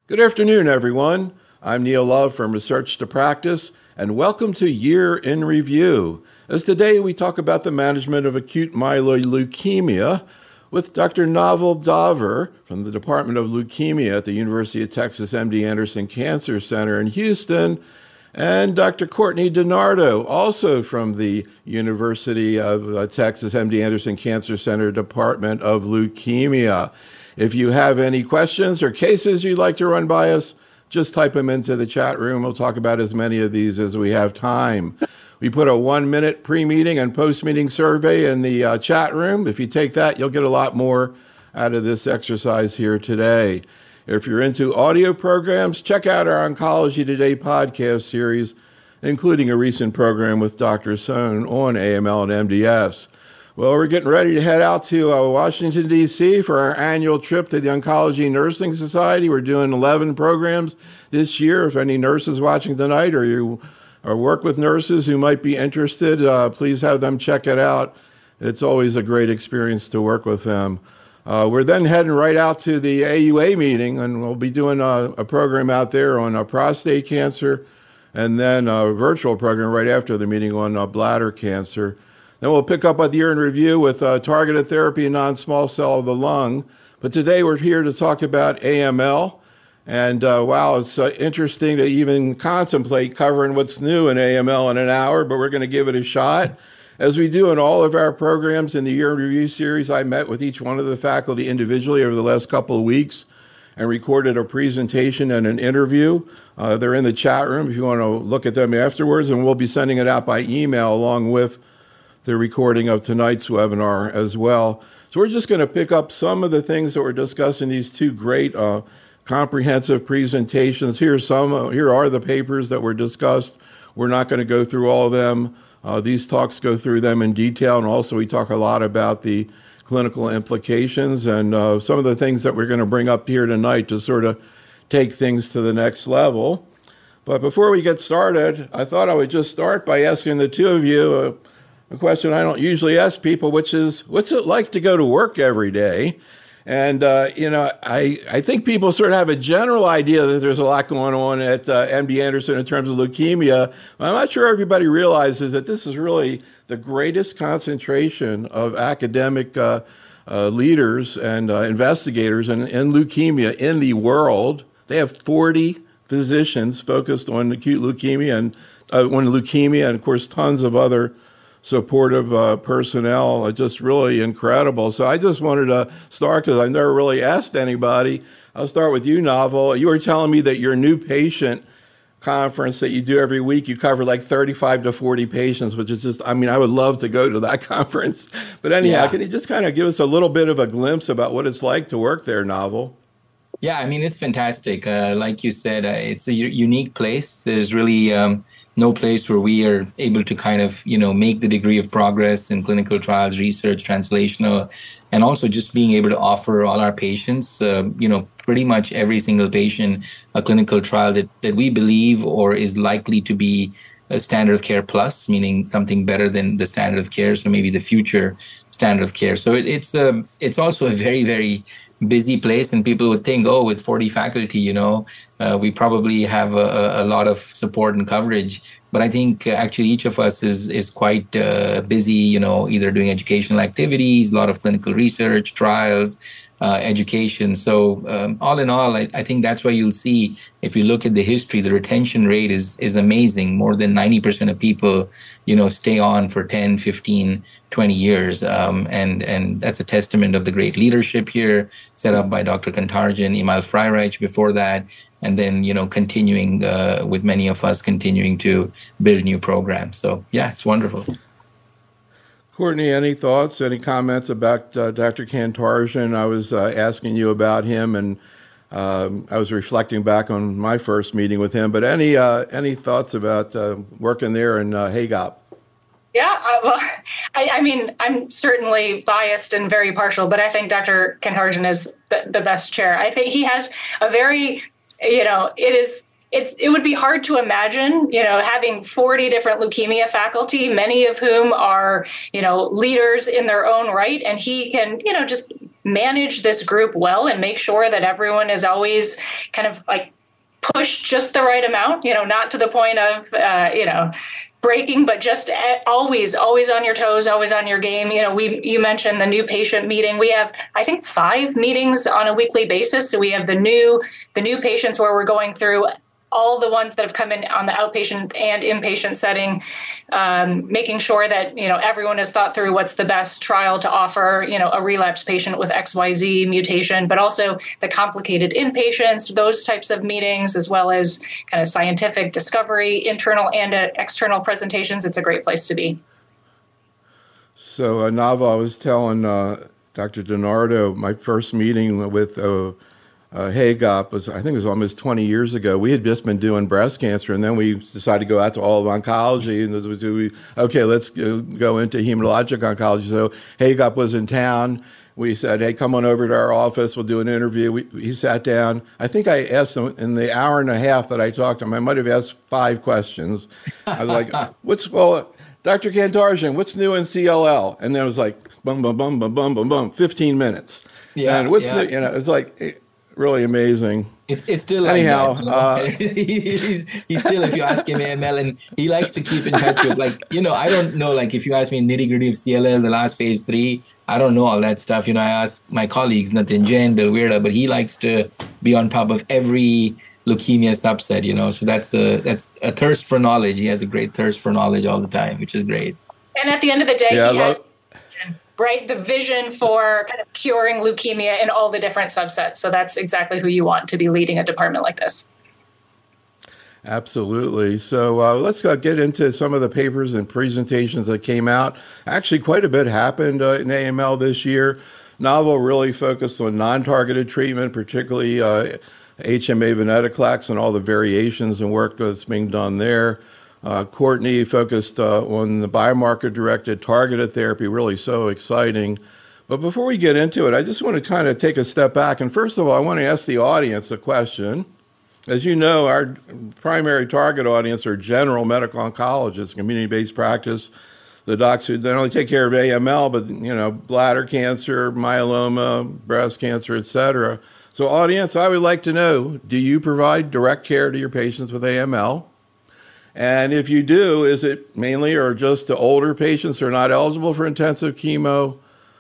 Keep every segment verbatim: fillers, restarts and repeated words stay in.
Good afternoon, everyone. I'm Neil Love from Research to Practice, and welcome to Year in Review. As today we talk about the management of acute myeloid leukemia with Doctor Naval Daver from the Department of Leukemia at the University of Texas M D Anderson Cancer Center in Houston, and Doctor Courtney DiNardo, also from the University of uh, Texas M D Anderson Cancer Center Department of Leukemia. If you have any questions or cases you'd like to run by us, just type them into the chat room. We'll talk about as many of these as we have time. We put a one-minute pre-meeting and post-meeting survey in the uh, chat room. If you take that, you'll get a lot more out of this exercise here today. If you're into audio programs, check out our Oncology Today podcast series, including a recent program with Doctor Sohn on A M L and M D S. Well, we're getting ready to head out to uh, Washington, D C for our annual trip to the Oncology Nursing Society. We're doing eleven programs this year. If any nurses watching tonight or you or work with nurses who might be interested, uh, please have them check it out. It's always a great experience to work with them. Uh, we're then heading right out to the A U A meeting, and we'll be doing a, a program out there on uh, prostate cancer, and then a virtual program right after the meeting on uh, bladder cancer. Then we'll pick up with Year in Review with uh, targeted therapy in non-small cell of the lung. But today we're here to talk about A M L. And uh, wow, it's uh, interesting to even contemplate covering what's new in A M L in an hour, but we're going to give it a shot. As we do in all of our programs in the Year in Review series, I met with each one of the faculty individually over the last couple of weeks and recorded a presentation and an interview. Uh, they're in the chat room if you want to look at them afterwards, and we'll be sending it out by email along with the recording of tonight's webinar as well. So we're just going to pick up some of the things that were discussed in these two great uh, comprehensive presentations. Here's some, uh, here are the papers that were discussed. We're not going to go through all of them. Uh, these talks go through them in detail, and also we talk a lot about the clinical implications and uh, some of the things that we're going to bring up here tonight to sort of take things to the next level. But before we get started, I thought I would just start by asking the two of you uh, a question I don't usually ask people, which is, what's it like to go to work every day? And, uh, you know, I, I think people sort of have a general idea that there's a lot going on at uh, M D Anderson in terms of leukemia. I'm not sure everybody realizes that this is really the greatest concentration of academic uh, uh, leaders and uh, investigators in, in leukemia in the world. They have forty physicians focused on acute leukemia and uh, on leukemia, and of course, tons of other supportive uh, personnel, uh, just really incredible. So I just wanted to start, because I never really asked anybody. I'll start with you, Naval. You were telling me that your new patient conference that you do every week, you cover like thirty-five to forty patients, which is just, I mean, I would love to go to that conference. But anyhow, yeah. Can you just kind of give us a little bit of a glimpse about what it's like to work there, Naval? Yeah, I mean, it's fantastic. Uh, like you said, uh, it's a u- unique place. There's really um, no place where we are able to kind of, you know, make the degree of progress in clinical trials, research, translational, and also just being able to offer all our patients, uh, you know, pretty much every single patient a clinical trial that, that we believe or is likely to be a standard of care plus, meaning something better than the standard of care, so maybe the future standard of care. So it, it's uh, it's also a very, very busy place, and people would think, oh, with forty faculty, you know, uh, we probably have a, a lot of support and coverage. But I think uh, actually each of us is is quite uh, busy, you know, either doing educational activities, a lot of clinical research, trials, uh, education. So um, all in all, I, I think that's why you'll see, if you look at the history, the retention rate is is amazing. More than ninety percent of people, you know, stay on for ten, fifteen, twenty years. Um, and, and that's a testament of the great leadership here set up by Doctor Kantarjian, Emil Freireich before that, and then, you know, continuing uh, with many of us continuing to build new programs. So, yeah, it's wonderful. Courtney, any thoughts, any comments about uh, Doctor Kantarjian? I was uh, asking you about him, and um, I was reflecting back on my first meeting with him. But any uh, any thoughts about uh, working there in uh, HAGOP? Yeah, uh, well, I, I mean, I'm certainly biased and very partial, but I think Doctor Kantarjian is the, the best chair. I think he has a very, you know, it is it's, it would be hard to imagine, you know, having forty different leukemia faculty, many of whom are, you know, leaders in their own right. And he can, you know, just manage this group well and make sure that everyone is always kind of like pushed just the right amount, you know, not to the point of, uh, you know, breaking, but just always, always on your toes, always on your game. You know, we, you mentioned the new patient meeting. We have, I think, five meetings on a weekly basis. So we have the new, the new patients where we're going through all the ones that have come in on the outpatient and inpatient setting, um, making sure that, you know, everyone has thought through what's the best trial to offer, you know, a relapse patient with X Y Z mutation, but also the complicated inpatients, those types of meetings, as well as kind of scientific discovery, internal and uh, external presentations. It's a great place to be. So, uh, Nava, I was telling uh, Doctor DiNardo, my first meeting with uh, Uh, HAGOP was, I think it was almost twenty years ago. We had just been doing breast cancer, and then we decided to go out to all of oncology. And was, we, okay, let's go, go into hematologic oncology. So HAGOP was in town. We said, hey, come on over to our office. We'll do an interview. We, he sat down. I think I asked him in the hour and a half that I talked to him, I might have asked five questions. I was like, what's, well, Doctor Kantarjian, what's new in C L L? And then it was like, bum, bum, bum, bum, bum, bum, bum, fifteen minutes. Yeah, and what's yeah. new, you know, it's like, really amazing. It's it's still like anyhow. That, you know? uh, he's he's still, if you ask him A M L, and he likes to keep in touch with, like, you know, I don't know, like if you ask me nitty gritty of C L L, the last phase three, I don't know all that stuff. You know, I ask my colleagues, Nathan Jain, Bill Weirda, but he likes to be on top of every leukemia subset. You know, so that's a that's a thirst for knowledge. He has a great thirst for knowledge all the time, which is great. And at the end of the day, yeah, he I has. love- Right, the vision for kind of curing leukemia in all the different subsets. So that's exactly who you want to be leading a department like this. Absolutely. So uh, let's uh, get into some of the papers and presentations that came out. Actually, quite a bit happened uh, in A M L this year. Novel really focused on non-targeted treatment, particularly uh, H M A venetoclax and all the variations and work that's being done there. Uh, Courtney focused uh, on the biomarker-directed targeted therapy, really so exciting. But before we get into it, I just want to kind of take a step back. And first of all, I want to ask the audience a question. As you know, our primary target audience are general medical oncologists, community-based practice, the docs who not only take care of A M L, but, you know, bladder cancer, myeloma, breast cancer, et cetera. So audience, I would like to know, do you provide direct care to your patients with A M L? And if you do, is it mainly or just the older patients who are not eligible for intensive chemo,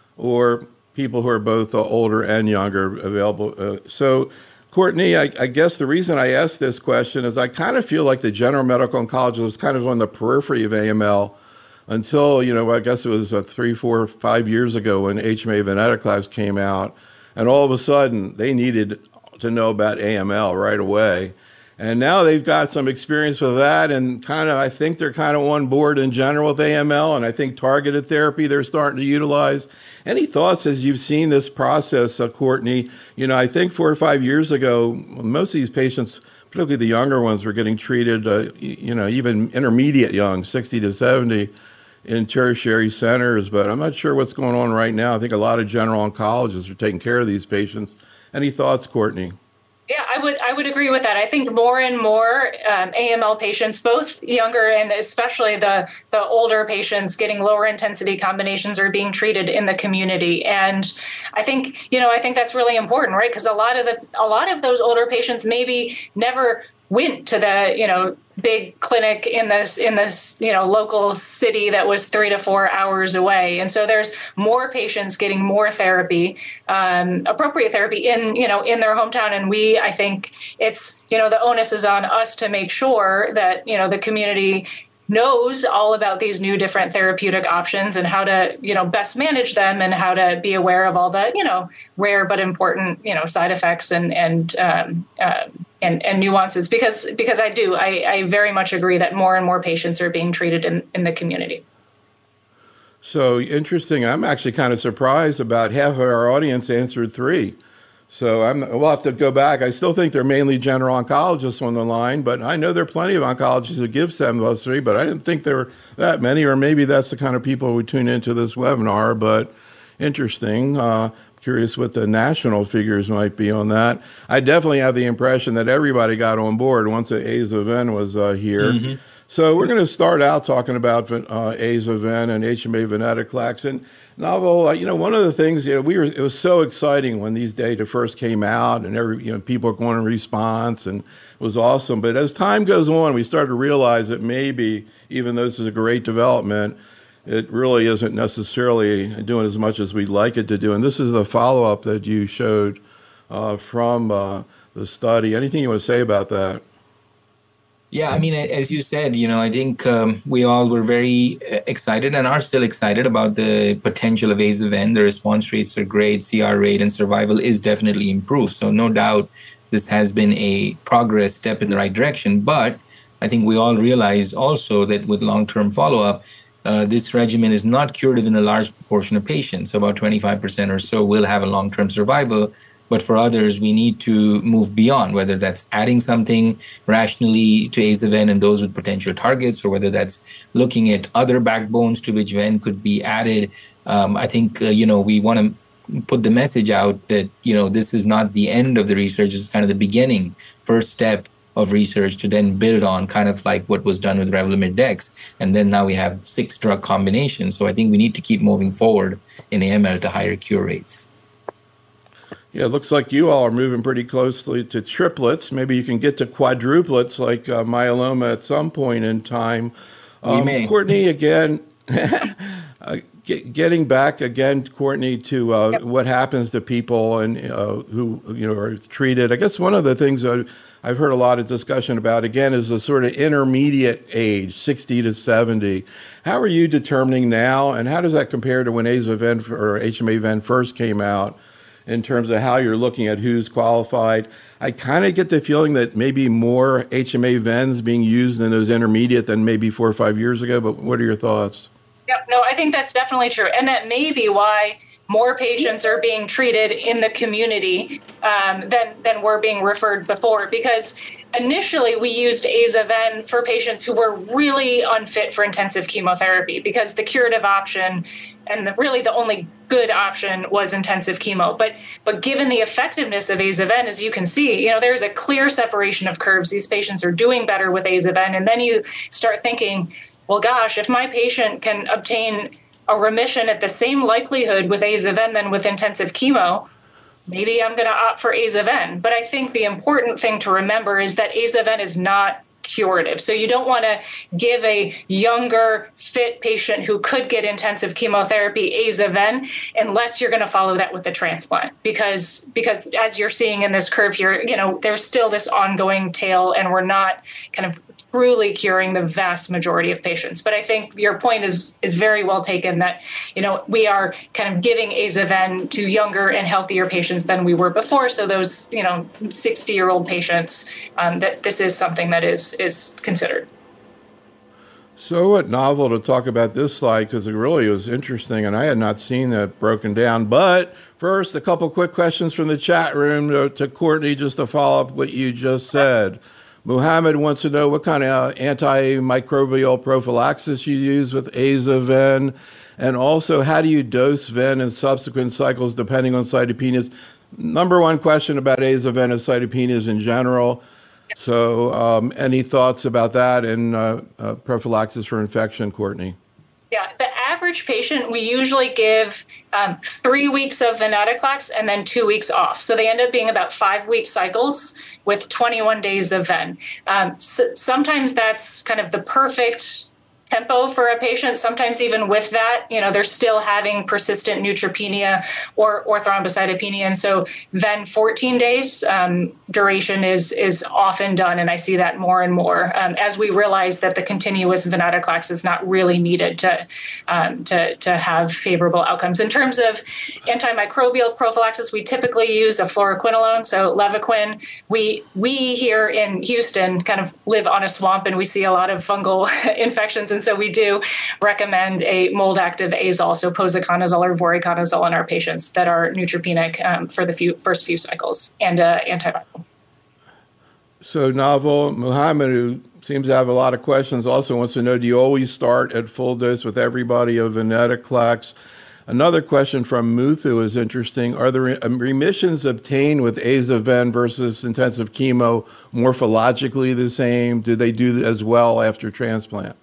or people who are both uh, older and younger available? Uh, so, Courtney, I, I guess the reason I asked this question is I kind of feel like the general medical oncologist was kind of on the periphery of A M L until, you know, I guess it was uh, three, four, five years ago when H M A venetoclax came out. And all of a sudden, they needed to know about A M L right away. And now they've got some experience with that, and kind of, I think they're kind of on board in general with A M L, and I think targeted therapy they're starting to utilize. Any thoughts as you've seen this process, uh, Courtney? You know, I think four or five years ago, most of these patients, particularly the younger ones, were getting treated, uh, you know, even intermediate young, sixty to seventy, in tertiary centers. But I'm not sure what's going on right now. I think a lot of general oncologists are taking care of these patients. Any thoughts, Courtney? Yeah, I would I would agree with that. I think more and more um, A M L patients, both younger and especially the the older patients, getting lower intensity combinations are being treated in the community. And I think, you know, I think that's really important, right? Because a lot of the a lot of those older patients maybe never went to the, you know, big clinic in this in this you know local city that was three to four hours away, and so there's more patients getting more therapy, um, appropriate therapy in you know in their hometown. And we, I think it's you know the onus is on us to make sure that you know the community knows all about these new different therapeutic options and how to, you know, best manage them and how to be aware of all the, you know, rare but important, you know, side effects and, and, um, uh, and, and nuances, because, because I do, I, I very much agree that more and more patients are being treated in, in the community. So interesting. I'm actually kind of surprised about half of our audience answered three. So I'm, we'll have to go back. I still think they're mainly general oncologists on the line, but I know there are plenty of oncologists who give seven plus three, but I didn't think there were that many, or maybe that's the kind of people who tune into this webinar, but interesting. Uh, curious what the national figures might be on that. I definitely have the impression that everybody got on board once the Aza-Ven was uh, here. Mm-hmm. So we're going to start out talking about uh, Aza-Ven and H M A venetoclax. And Naval, uh, you know, one of the things, you know, we were, it was so exciting when these data first came out, and every, you know, people were going in response, and it was awesome. But as time goes on, we started to realize that maybe, even though this is a great development, it really isn't necessarily doing as much as we'd like it to do. And this is the follow-up that you showed uh, from uh, the study. Anything you want to say about that? Yeah, I mean, as you said, you know, I think um, we all were very excited and are still excited about the potential of Aza-Ven. The response rates are great, C R rate and survival is definitely improved. So no doubt this has been a progress step in the right direction. But I think we all realize also that with long-term follow-up, Uh, this regimen is not curative in a large proportion of patients. About twenty-five percent or so will have a long-term survival. But for others, we need to move beyond, whether that's adding something rationally to Aza-Ven and those with potential targets, or whether that's looking at other backbones to which Ven could be added. Um, I think, uh, you know, we want to put the message out that, you know, this is not the end of the research. It's kind of the beginning, first step of research to then build on, kind of like what was done with Revlimid Dex. And then now we have six drug combinations. So I think we need to keep moving forward in A M L to higher cure rates. Yeah, it looks like you all are moving pretty closely to triplets. Maybe you can get to quadruplets like uh, myeloma at some point in time. Um, we may. Courtney, again, uh, get, getting back again, Courtney, to uh, yep. what happens to people and uh, who you know are treated. I guess one of the things that I've heard a lot of discussion about, again, is the sort of intermediate age, sixty to seventy. How are you determining now, and how does that compare to when Aza-Ven or H M A-Ven first came out in terms of how you're looking at who's qualified? I kind of get the feeling that maybe more H M A-Vens being used in those intermediate than maybe four or five years ago, but what are your thoughts? Yep, no, I think that's definitely true. And that may be why more patients are being treated in the community um, than, than were being referred before, because initially we used Aza-Ven for patients who were really unfit for intensive chemotherapy, because the curative option and the, really the only good option was intensive chemo. But but given the effectiveness of Aza-Ven, as you can see, you know, there's a clear separation of curves. These patients are doing better with Aza-Ven. And then you start thinking, well, gosh, if my patient can obtain a remission at the same likelihood with Aza-Ven than with intensive chemo, maybe I'm going to opt for Aza-Ven. But I think the important thing to remember is that Aza-Ven is not curative. So you don't want to give a younger, fit patient who could get intensive chemotherapy Aza-Ven unless you're going to follow that with the transplant. Because, because as you're seeing in this curve here, you know, there's still this ongoing tail, and we're not kind of truly curing the vast majority of patients. But I think your point is is very well taken, that, you know, we are kind of giving Aza-Ven to younger and healthier patients than we were before. So those, you know, sixty-year-old patients, um, that this is something that is is considered. So what novel to talk about this slide, because it really was interesting, and I had not seen that broken down. But first, a couple quick questions from the chat room to, to Courtney, just to follow up what you just said. Muhammad wants to know what kind of antimicrobial prophylaxis you use with Aza-Ven, and also how do you dose Ven in subsequent cycles depending on cytopenias? Number one question about Aza-Ven is cytopenias in general. So um, any thoughts about that and uh, uh, prophylaxis for infection, Courtney? Yeah, the average patient, we usually give um, three weeks of venetoclax and then two weeks off. So they end up being about five-week cycles with twenty-one days of Ven. Um, so sometimes that's kind of the perfect tempo for a patient. Sometimes even with that, you know, they're still having persistent neutropenia or, or thrombocytopenia. And so Ven fourteen days um, duration is is often done. And I see that more and more um, as we realize that the continuous venetoclax is not really needed to, um, to, to have favorable outcomes. In terms of antimicrobial prophylaxis, we typically use a fluoroquinolone, so Levaquin. We, we here in Houston kind of live on a swamp, and we see a lot of fungal infections. And so we do recommend a mold-active azole, so posaconazole or voriconazole in our patients that are neutropenic um, for the few, first few cycles, and uh, antiviral. So Naval, Muhammad, who seems to have a lot of questions, also wants to know, do you always start at full dose with everybody of venetoclax? Another question from Muthu is interesting. Are the re- remissions obtained with Aza-Ven versus intensive chemo morphologically the same? Do they do as well after transplant?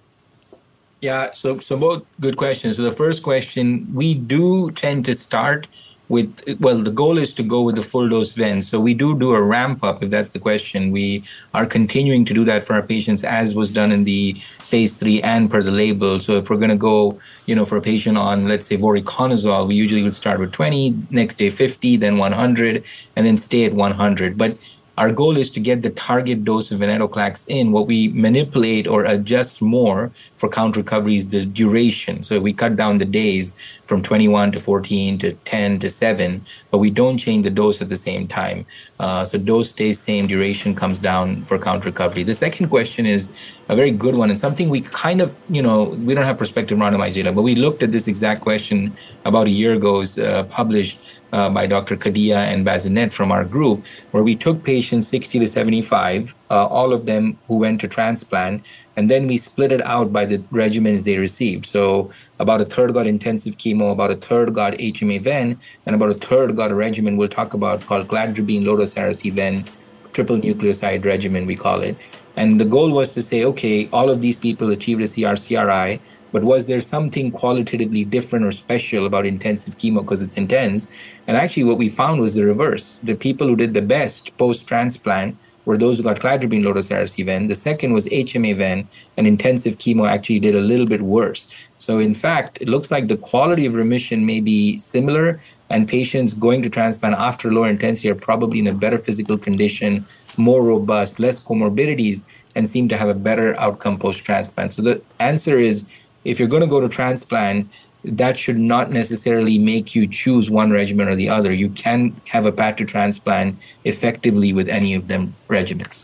Yeah, so so both good questions. So the first question, we do tend to start with, well, the goal is to go with the full dose ven. So we do do a ramp up, if that's the question. We are continuing to do that for our patients, as was done in the phase three and per the label. So if we're going to go, you know, for a patient on, let's say, voriconazole, we usually would start with twenty, next day fifty, then one hundred, and then stay at one hundred. But our goal is to get the target dose of venetoclax in. What we manipulate or adjust more for count recovery is the duration. So we cut down the days from twenty-one to fourteen to ten to seven, but we don't change the dose at the same time. Uh, so dose stays same, duration comes down for count recovery. The second question is a very good one, and something we kind of, you know, we don't have prospective randomized data, but we looked at this exact question about a year ago, uh, published Uh, by Doctor Kadia and Bazinet from our group, where we took patients sixty to seventy-five, uh, all of them who went to transplant, and then we split it out by the regimens they received. So about a third got intensive chemo, about a third got H M A-Ven, and about a third got a regimen we'll talk about called cladribine, low-dose Ven, triple nucleoside regimen, we call it. And the goal was to say, okay, all of these people achieved a C R C R I, but was there something qualitatively different or special about intensive chemo because it's intense? And actually what we found was the reverse. The people who did the best post-transplant were those who got cladribine, low-dose Ven. The second was H M A-Ven, and intensive chemo actually did a little bit worse. So in fact, it looks like the quality of remission may be similar, and patients going to transplant after lower intensity are probably in a better physical condition, more robust, less comorbidities, and seem to have a better outcome post-transplant. So the answer is, if you're going to go to transplant, that should not necessarily make you choose one regimen or the other. You can have a path to transplant effectively with any of them regimens.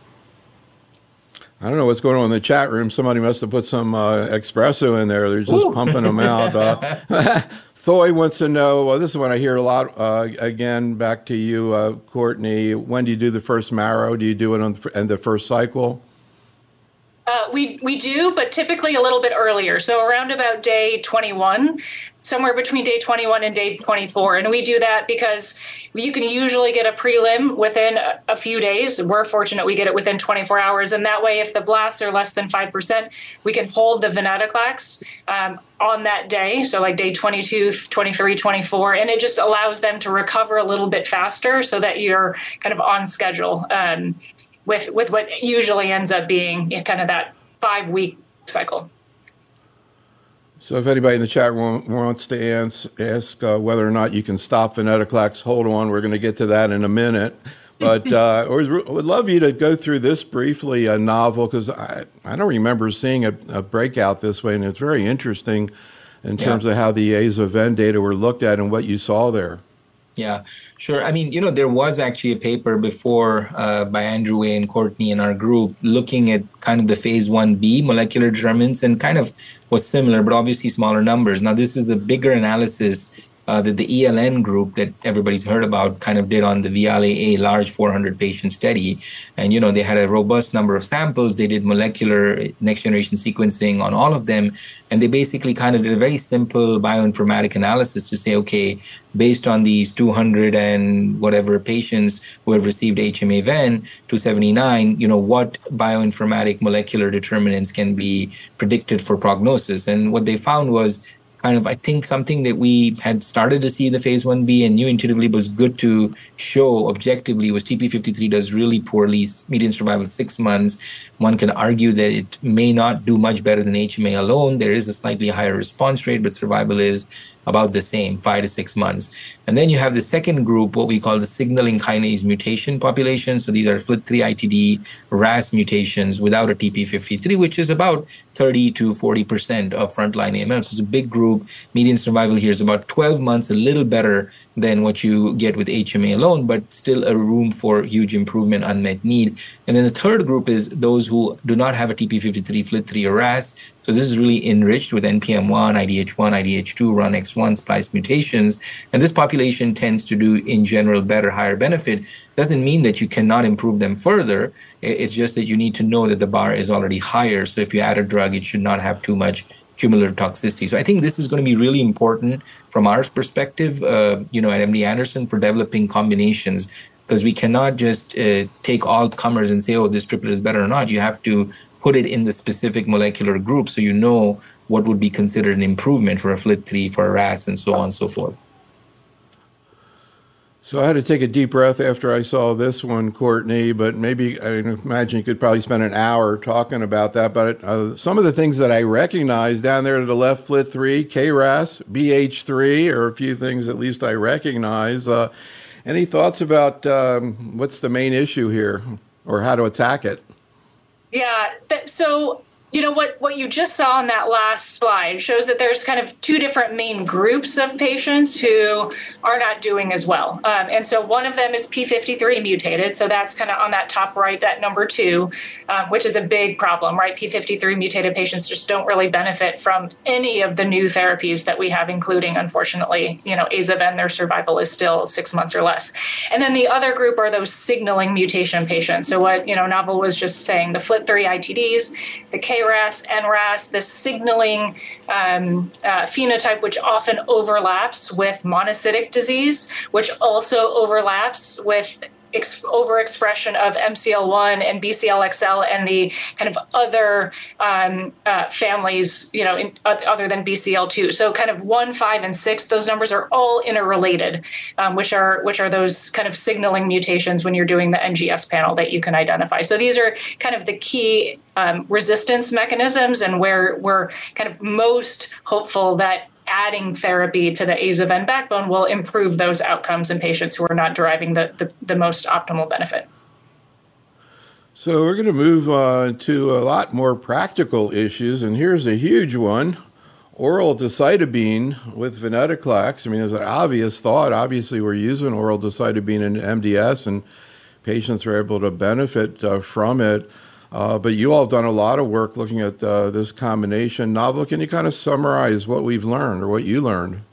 I don't know what's going on in the chat room. Somebody must have put some uh, espresso in there. They're just Ooh. pumping them out. Uh, Thoy wants to know, well, this is one I hear a lot. Uh, again, back to you, uh, Courtney. When do you do the first marrow? Do you do it on the, in the first cycle? Uh, we we do, but typically a little bit earlier. So around about day twenty-one, somewhere between day twenty-one and day twenty-four. And we do that because you can usually get a prelim within a, a few days. We're fortunate we get it within twenty-four hours. And that way, if the blasts are less than five percent, we can hold the venetoclax um, on that day. So like day twenty-two, twenty-three, twenty-four. And it just allows them to recover a little bit faster so that you're kind of on schedule. Um, with with what usually ends up being kind of that five-week cycle. So if anybody in the chat room wants to ask, ask uh, whether or not you can stop venetoclax, hold on. We're going to get to that in a minute. But uh, I would love you to go through this briefly, a novel, because I, I don't remember seeing a, a breakout this way, and it's very interesting in terms yeah. of how the Aza-Ven data were looked at and what you saw there. Yeah, sure. I mean, you know, there was actually a paper before uh, by Andrew Way and Courtney in our group looking at kind of the phase one B molecular determinants, and kind of was similar, but obviously smaller numbers. Now, this is a bigger analysis uh, that the E L N group that everybody's heard about kind of did on the V I A L A large four hundred patient study. And, you know, they had a robust number of samples. They did molecular next generation sequencing on all of them. And they basically kind of did a very simple bioinformatic analysis to say, okay, based on these two hundred and whatever patients who have received H M A-Ven, two seventy-nine, you know, what bioinformatic molecular determinants can be predicted for prognosis. And what they found was kind of, I think, something that we had started to see in the phase one B and knew intuitively was good to show objectively was T P fifty-three does really poorly, median survival six months. One can argue that it may not do much better than H M A alone. There is a slightly higher response rate, but survival is about the same, five to six months. And then you have the second group, what we call the signaling kinase mutation population. So these are F L T three I T D, R A S mutations without a T P fifty-three, which is about thirty to forty percent of frontline A M L. So it's a big group. Median survival here is about twelve months, a little better than what you get with H M A alone, but still a room for huge improvement, unmet need. And then the third group is those who do not have a T P fifty-three, F L T three, or R A S. So this is really enriched with N P M one, I D H one, I D H two, R U N X one, splice mutations. And this population tends to do, in general, better, higher benefit. Doesn't mean that you cannot improve them further. It's just that you need to know that the bar is already higher. So if you add a drug, it should not have too much cumulative toxicity. So I think this is going to be really important from our perspective, uh, you know, at M D Anderson for developing combinations, because we cannot just uh, take all comers and say, oh, this triplet is better or not. You have to put it in the specific molecular group so you know what would be considered an improvement for a F L T three, for a R A S, and so on and so forth. So I had to take a deep breath after I saw this one, Courtney, but maybe I imagine you could probably spend an hour talking about that. But uh, some of the things that I recognize down there to the left, F L T three, K R A S, B H three, are a few things at least I recognize. Uh, any thoughts about um, what's the main issue here or how to attack it? Yeah, th- so you know what, what you just saw on that last slide shows that there's kind of two different main groups of patients who are not doing as well. Um, and so one of them is P fifty-three mutated. So that's kind of on that top right, that number two, um, which is a big problem, right? P fifty-three mutated patients just don't really benefit from any of the new therapies that we have, including, unfortunately, you know, Aza-Ven, their survival is still six months or less. And then the other group are those signaling mutation patients. So what, you know, Naval was just saying, the F L T three I T Ds, the K R A S, N R A S, the signaling um, uh, phenotype, which often overlaps with monocytic disease, which also overlaps with ex- overexpression of M C L one and B C L X L and the kind of other um, uh, families, you know, in, uh, other than B C L two. So kind of one, five, and six, those numbers are all interrelated, um, which are which are those kind of signaling mutations when you're doing the N G S panel that you can identify. So these are kind of the key um, resistance mechanisms, and where we're kind of most hopeful that adding therapy to the Aza-Ven backbone will improve those outcomes in patients who are not deriving the, the, the most optimal benefit. So we're going to move uh, to a lot more practical issues, and here's a huge one. Oral decitabine with venetoclax. I mean, there's an obvious thought. Obviously, we're using oral decitabine in M D S, and patients are able to benefit uh, from it. Uh, but you all have done a lot of work looking at uh, this combination. Naval, can you kind of summarize what we've learned or what you learned?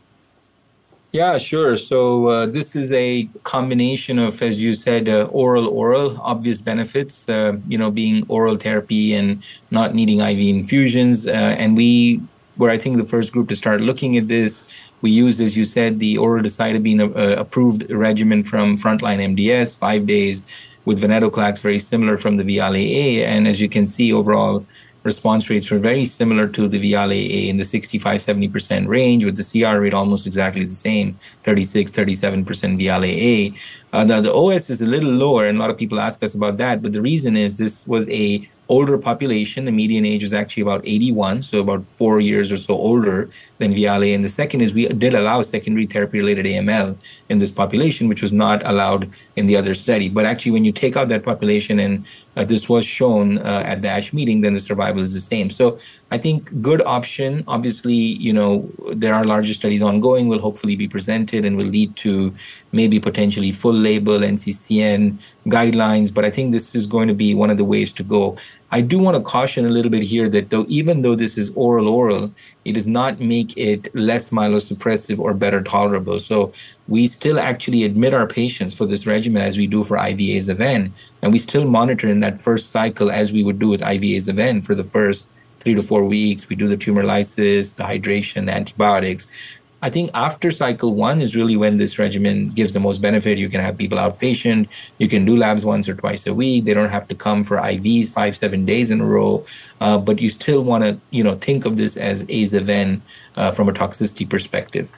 Yeah, sure. So uh, this is a combination of, as you said, uh, oral-oral, obvious benefits, uh, you know, being oral therapy and not needing I V infusions. Uh, and we were, I think, the first group to start looking at this. We used, as you said, the oral decitabine uh, approved regimen from Frontline M D S, five days, with venetoclax, very similar from the VIALE-A. And as you can see, overall response rates were very similar to the VIALE-A in the sixty-five to seventy percent range, with the C R rate almost exactly the same, thirty-six to thirty-seven percent VIALE-A. Uh, the, the O S is a little lower, and a lot of people ask us about that. But the reason is this was a older population. The median age was actually about eighty-one, so about four years or so older than VIALE. And the second is we did allow secondary therapy-related A M L in this population, which was not allowed in the other study. But actually, when you take out that population, and uh, this was shown uh, at the ASH meeting, then the survival is the same. So I think good option. Obviously, you know, there are larger studies ongoing, will hopefully be presented and will lead to maybe potentially full label N C C N guidelines. But I think this is going to be one of the ways to go. I do want to caution a little bit here that though, even though this is oral-oral, it does not make it less myelosuppressive or better tolerable. So we still actually admit our patients for this regimen as we do for I V Aza-Ven, and we still monitor in that first cycle as we would do with I V Aza-Ven for the first three to four weeks. We do the tumor lysis, the hydration, the antibiotics. I think after cycle one is really when this regimen gives the most benefit. You can have people outpatient. You can do labs once or twice a week. They don't have to come for I Vs five, seven days in a row. Uh, but you still want to, you know, think of this as Aza-Ven uh, from a toxicity perspective.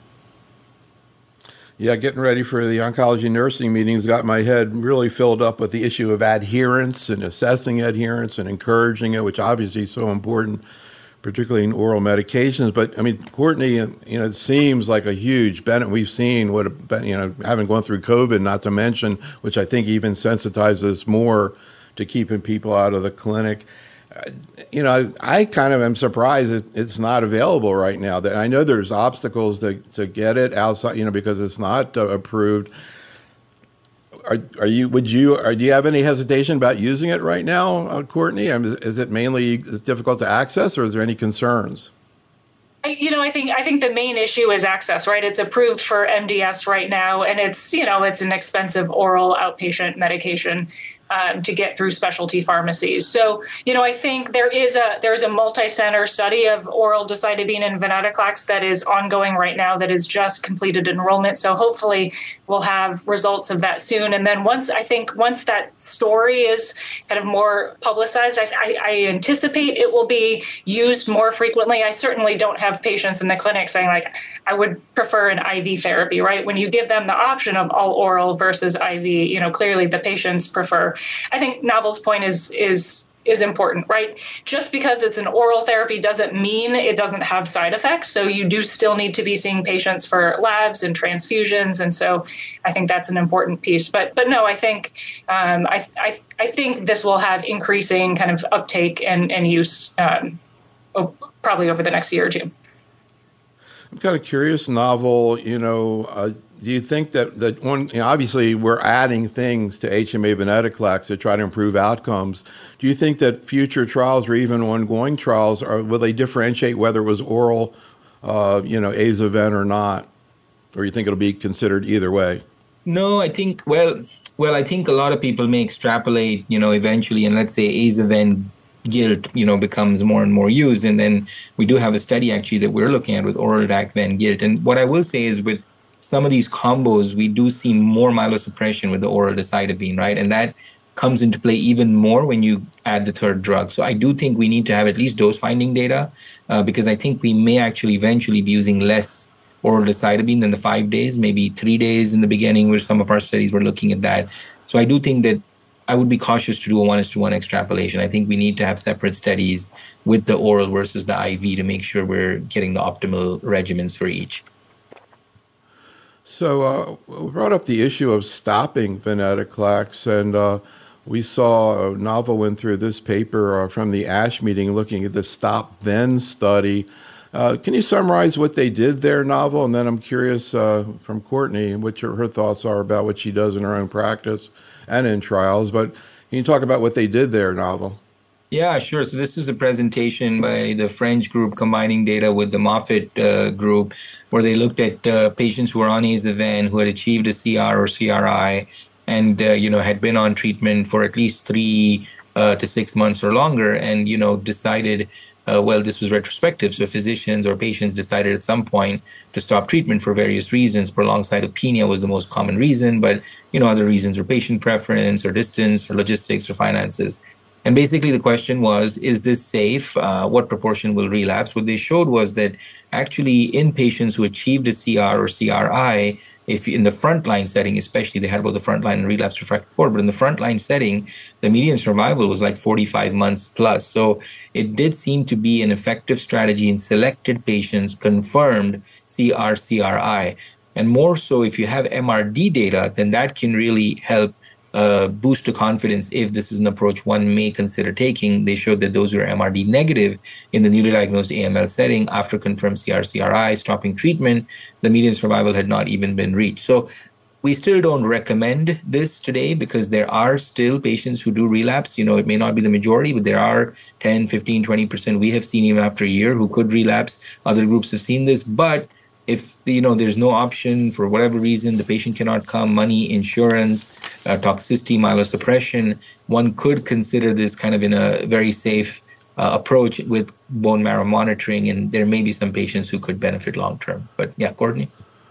Yeah, getting ready for the oncology nursing meetings got my head really filled up with the issue of adherence and assessing adherence and encouraging it, which obviously is so important, particularly in oral medications. But I mean, Courtney, you know, it seems like a huge benefit. We've seen what, you know, having gone through COVID, not to mention, which I think even sensitizes more to keeping people out of the clinic. Uh, you know, I kind of am surprised it, it's not available right now. That I know there's obstacles to, to get it outside, you know, because it's not uh, approved. Are, are you, would you, or do you have any hesitation about using it right now, uh, Courtney? I mean, is it mainly difficult to access, or is there any concerns? You know, I think I think the main issue is access, right? It's approved for M D S right now, and it's, you know, it's an expensive oral outpatient medication. um, to get through specialty pharmacies. So, you know, I think there is a there's a multi-center study of oral decitabine and venetoclax that is ongoing right now that is just completed enrollment. So hopefully we'll have results of that soon. And then once I think once that story is kind of more publicized, I, I, I anticipate it will be used more frequently. I certainly don't have patients in the clinic saying like, I would prefer an I V therapy, right? When you give them the option of all oral versus I V, you know, clearly the patients prefer. I think Naval's point is is is important, right? Just because it's an oral therapy doesn't mean it doesn't have side effects. So you do still need to be seeing patients for labs and transfusions, and so I think that's an important piece. But but no, I think um, I, I I think this will have increasing kind of uptake and and use um, oh, probably over the next year or two. I'm kind of curious, Naval, you know, uh, do you think that, that one, you know, obviously we're adding things to H M A venetoclax to try to improve outcomes. Do you think that future trials or even ongoing trials, are, will they differentiate whether it was oral, uh, you know, Aza-Ven or not? Or you think it'll be considered either way? No, I think, well, well, I think a lot of people may extrapolate, you know, eventually, and let's say Aza-Ven Gilt, you know, becomes more and more used. And then we do have a study actually that we're looking at with oral Dac-Ven Gilt. And what I will say is with some of these combos, we do see more myelosuppression with the oral decitabine, right? And that comes into play even more when you add the third drug. So I do think we need to have at least dose finding data uh, because I think we may actually eventually be using less oral decitabine than the five days, maybe three days in the beginning where some of our studies were looking at that. So I do think that I would be cautious to do a one is to one extrapolation. I think we need to have separate studies with the oral versus the I V to make sure we're getting the optimal regimens for each. So uh, we brought up the issue of stopping venetoclax, and uh, we saw uh, Naval went through this paper uh, from the ASH meeting looking at the Stop-Ven study. Uh, can you summarize what they did there, Naval? And then I'm curious uh, from Courtney what your, her thoughts are about what she does in her own practice and in trials. But can you talk about what they did there, Naval? Yeah, sure. So this was a presentation by the French group combining data with the Moffitt uh, group, where they looked at uh, patients who were on Aza-Ven who had achieved a C R or C R I and, uh, you know, had been on treatment for at least three uh, to six months or longer and, you know, decided, uh, well, this was retrospective. So physicians or patients decided at some point to stop treatment for various reasons. Prolonged cytopenia was the most common reason, but, you know, other reasons were patient preference or distance or logistics or finances. And basically the question was, is this safe? Uh, what proportion will relapse? What they showed was that actually in patients who achieved a C R or C R I, if in the frontline setting, especially they had both the frontline and relapse refractory core, but in the frontline setting, the median survival was like forty-five months plus. So it did seem to be an effective strategy in selected patients, confirmed C R, C R I. And more so if you have M R D data, then that can really help Uh, boost to confidence if this is an approach one may consider taking. They showed that those who are M R D negative in the newly diagnosed A M L setting after confirmed C R, C R I, stopping treatment, the median survival had not even been reached. So we still don't recommend this today because there are still patients who do relapse. You know, it may not be the majority, but there are ten, fifteen, twenty percent we have seen even after a year who could relapse. Other groups have seen this, but if, you know, there's no option for whatever reason, the patient cannot come, money, insurance, uh, toxicity, myelosuppression, one could consider this kind of in a very safe uh, approach with bone marrow monitoring, and there may be some patients who could benefit long term. But yeah, Courtney?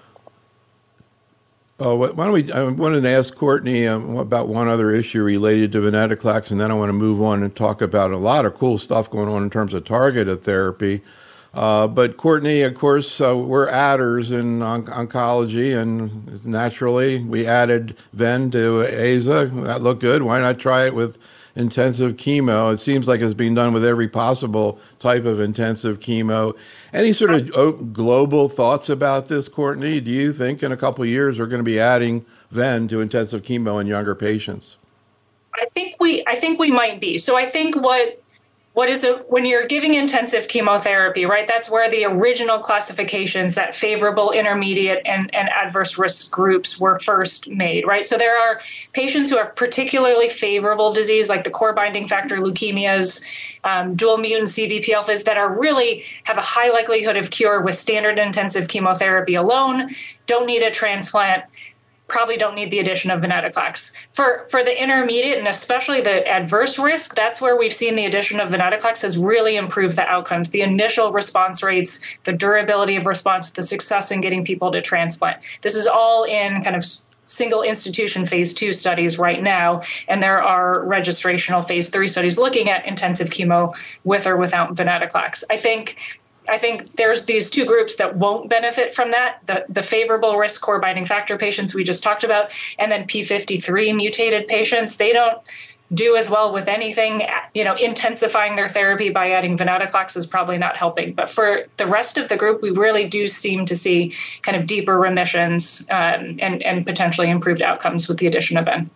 Uh, why don't we, I wanted to ask Courtney um, about one other issue related to venetoclax, and then I want to move on and talk about a lot of cool stuff going on in terms of targeted therapy. Uh, but Courtney, of course, uh, we're adders in on- oncology, and naturally we added Ven to Aza. That looked good. Why not try it with intensive chemo? It seems like it's being done with every possible type of intensive chemo. Any sort of oh, global thoughts about this, Courtney? Do you think in a couple of years we're going to be adding Ven to intensive chemo in younger patients? I think we, I think we might be. So I think what. What is it when you're giving intensive chemotherapy, right? That's where the original classifications, that favorable, intermediate, and, and adverse risk groups were first made, right? So there are patients who have particularly favorable disease, like the core binding factor leukemias, um, dual mutant C B P alphas that are really have a high likelihood of cure with standard intensive chemotherapy alone, don't need a transplant. probably don't need the addition of venetoclax. For for the intermediate and especially the adverse risk, that's where we've seen the addition of venetoclax has really improved the outcomes, the initial response rates, the durability of response, the success in getting people to transplant. This is all in kind of single institution phase two studies right now, and there are registrational phase three studies looking at intensive chemo with or without venetoclax. I think I think there's these two groups that won't benefit from that, the, the favorable risk core binding factor patients we just talked about, and then P fifty-three mutated patients. They don't do as well with anything. You know, intensifying their therapy by adding venetoclax is probably not helping. But for the rest of the group, we really do seem to see kind of deeper remissions um, and, and potentially improved outcomes with the addition of N.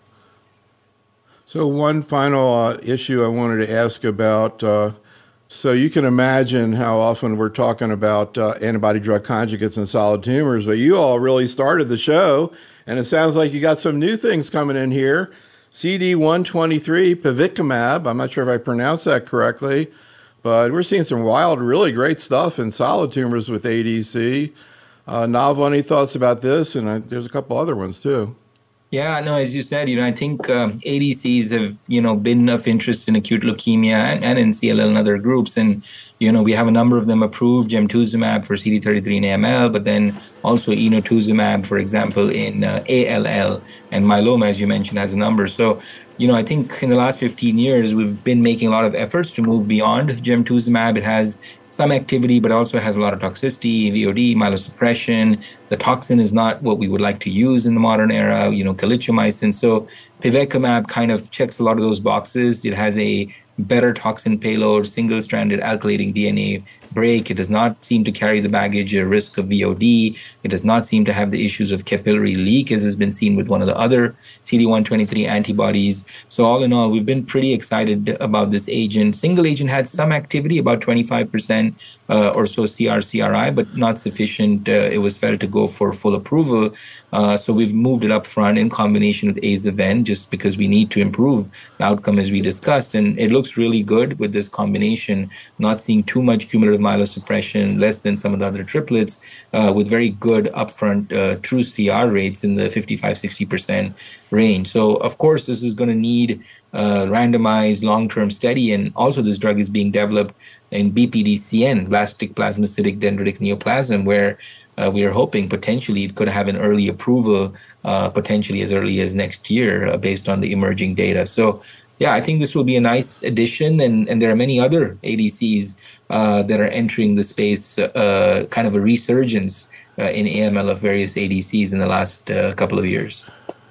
So one final uh, issue I wanted to ask about, uh, so you can imagine how often we're talking about uh, antibody drug conjugates and solid tumors, but you all really started the show, and it sounds like you got some new things coming in here. C D one twenty-three, pivekimab, I'm not sure if I pronounced that correctly, but we're seeing some wild, really great stuff in solid tumors with A D C. Uh, Naval, any thoughts about this? And uh, there's a couple other ones too. Yeah, no, as you said, you know, I think um, A D Cs have, you know, been of interest in acute leukemia and, and in C L L and other groups. And, you know, we have a number of them approved, gemtuzumab for C D thirty-three in A M L, but then also inotuzumab, for example, in uh, A L L, and myeloma, as you mentioned, has a number. So, you know, I think in the last fifteen years, we've been making a lot of efforts to move beyond gemtuzumab. It has some activity, but also has a lot of toxicity, V O D, myelosuppression. The toxin is not what we would like to use in the modern era, you know, calicheamycin. So pivekimab kind of checks a lot of those boxes. It has a better toxin payload, single-stranded alkylating D N A break. It does not seem to carry the baggage or risk of V O D. It does not seem to have the issues of capillary leak, as has been seen with one of the other C D one twenty-three antibodies. So all in all, we've been pretty excited about this agent. Single agent had some activity, about twenty-five percent uh, or so C R C R I, but not sufficient. Uh, it was felt to go for full approval. Uh, so we've moved it up front in combination with Aza-Ven just because we need to improve the outcome as we discussed. And it looks really good with this combination, not seeing too much cumulative myelosuppression, less than some of the other triplets, uh, with very good upfront uh, true C R rates in the fifty-five, sixty percent range. So, of course, this is going to need uh, randomized long-term study. And also this drug is being developed in B P D C N, blastic plasmacytic dendritic neoplasm, where Uh, we are hoping potentially it could have an early approval, uh, potentially as early as next year, uh, based on the emerging data. So, yeah, I think this will be a nice addition, and, and there are many other A D Cs uh, that are entering the space, uh, kind of a resurgence uh, in A M L of various A D Cs in the last uh, couple of years.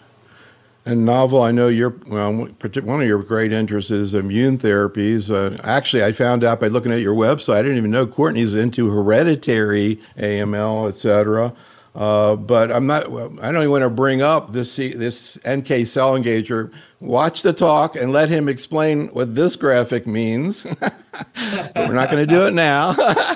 And Naval, I know you're, well, one of your great interests is immune therapies. Uh, actually, I found out by looking at your website, I didn't even know Courtney's into hereditary A M L, et cetera. Uh, but I'm not, I don't even want to bring up this, this N K cell engager. Watch the talk and let him explain what this graphic means. But we're not going to do it now.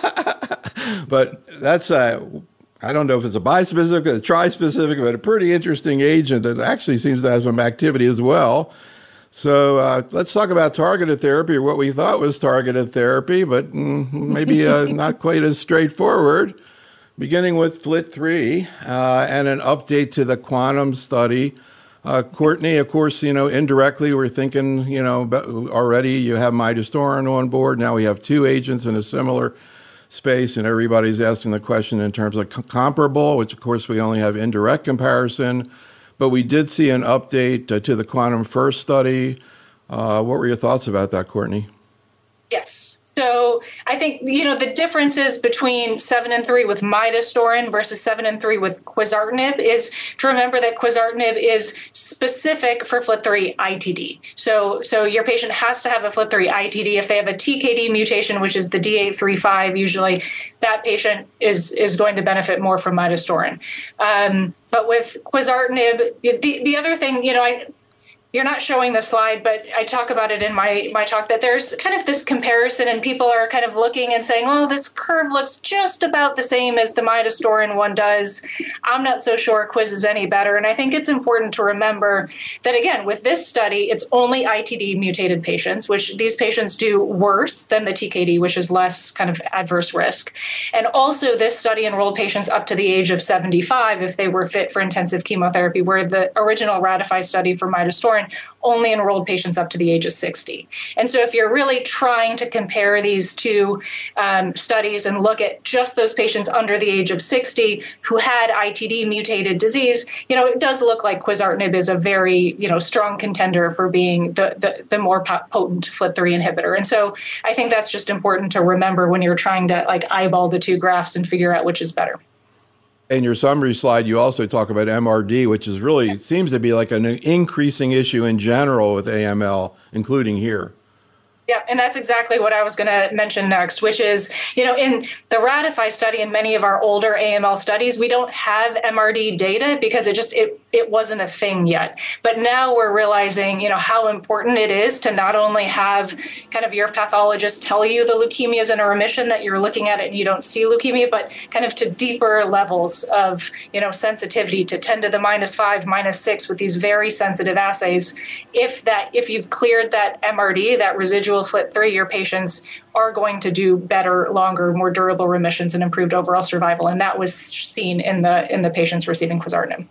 But that's a, I don't know if it's a bispecific or a trispecific, but a pretty interesting agent that actually seems to have some activity as well. So uh, let's talk about targeted therapy, or what we thought was targeted therapy, but mm, maybe uh, not quite as straightforward. Beginning with F L T three uh, and an update to the quantum study. Uh, Courtney, of course, you know, indirectly we're thinking, you know, already you have midostaurin on board. Now we have two agents in a similar space, and everybody's asking the question in terms of comparable, which of course we only have indirect comparison, but we did see an update uh, to the Quantum First study. Uh, what were your thoughts about that, Courtney? Yes. So I think, you know, the differences between seven and three with midostaurin versus seven and three with quizartinib is to remember that quizartinib is specific for F L T three I T D. So so your patient has to have a F L T three I T D. If they have a T K D mutation, which is the D eight three five, usually that patient is, is going to benefit more from midostaurin. Um, but with quizartinib, the, the other thing, you know, I... you're not showing the slide, but I talk about it in my, my talk, that there's kind of this comparison and people are kind of looking and saying, oh, this curve looks just about the same as the midostaurin one does. I'm not so sure Quiz is any better. And I think it's important to remember that, again, with this study, it's only I T D mutated patients, which these patients do worse than the T K D, which is less kind of adverse risk. And also this study enrolled patients up to the age of seventy-five if they were fit for intensive chemotherapy, where the original RATIFY study for midostaurin only enrolled patients up to the age of sixty. And so if you're really trying to compare these two um, studies and look at just those patients under the age of sixty who had I T D mutated disease, you know, it does look like quizartinib is a very, you know, strong contender for being the, the, the more potent F L T three inhibitor. And so I think that's just important to remember when you're trying to like eyeball the two graphs and figure out which is better. In your summary slide, you also talk about M R D, which is really seems to be like an increasing issue in general with A M L, including here. Yeah, and that's exactly what I was going to mention next, which is, you know, in the RATIFY study and many of our older A M L studies, we don't have M R D data because it just, it, it wasn't a thing yet. But now we're realizing, you know, how important it is to not only have kind of your pathologist tell you the leukemia is in a remission, that you're looking at it and you don't see leukemia, but kind of to deeper levels of, you know, sensitivity to ten to the minus five, minus six with these very sensitive assays. If that, if you've cleared that M R D, that residual F L T three, your patients are going to do better, longer, more durable remissions and improved overall survival. And that was seen in the in the patients receiving quizartinib.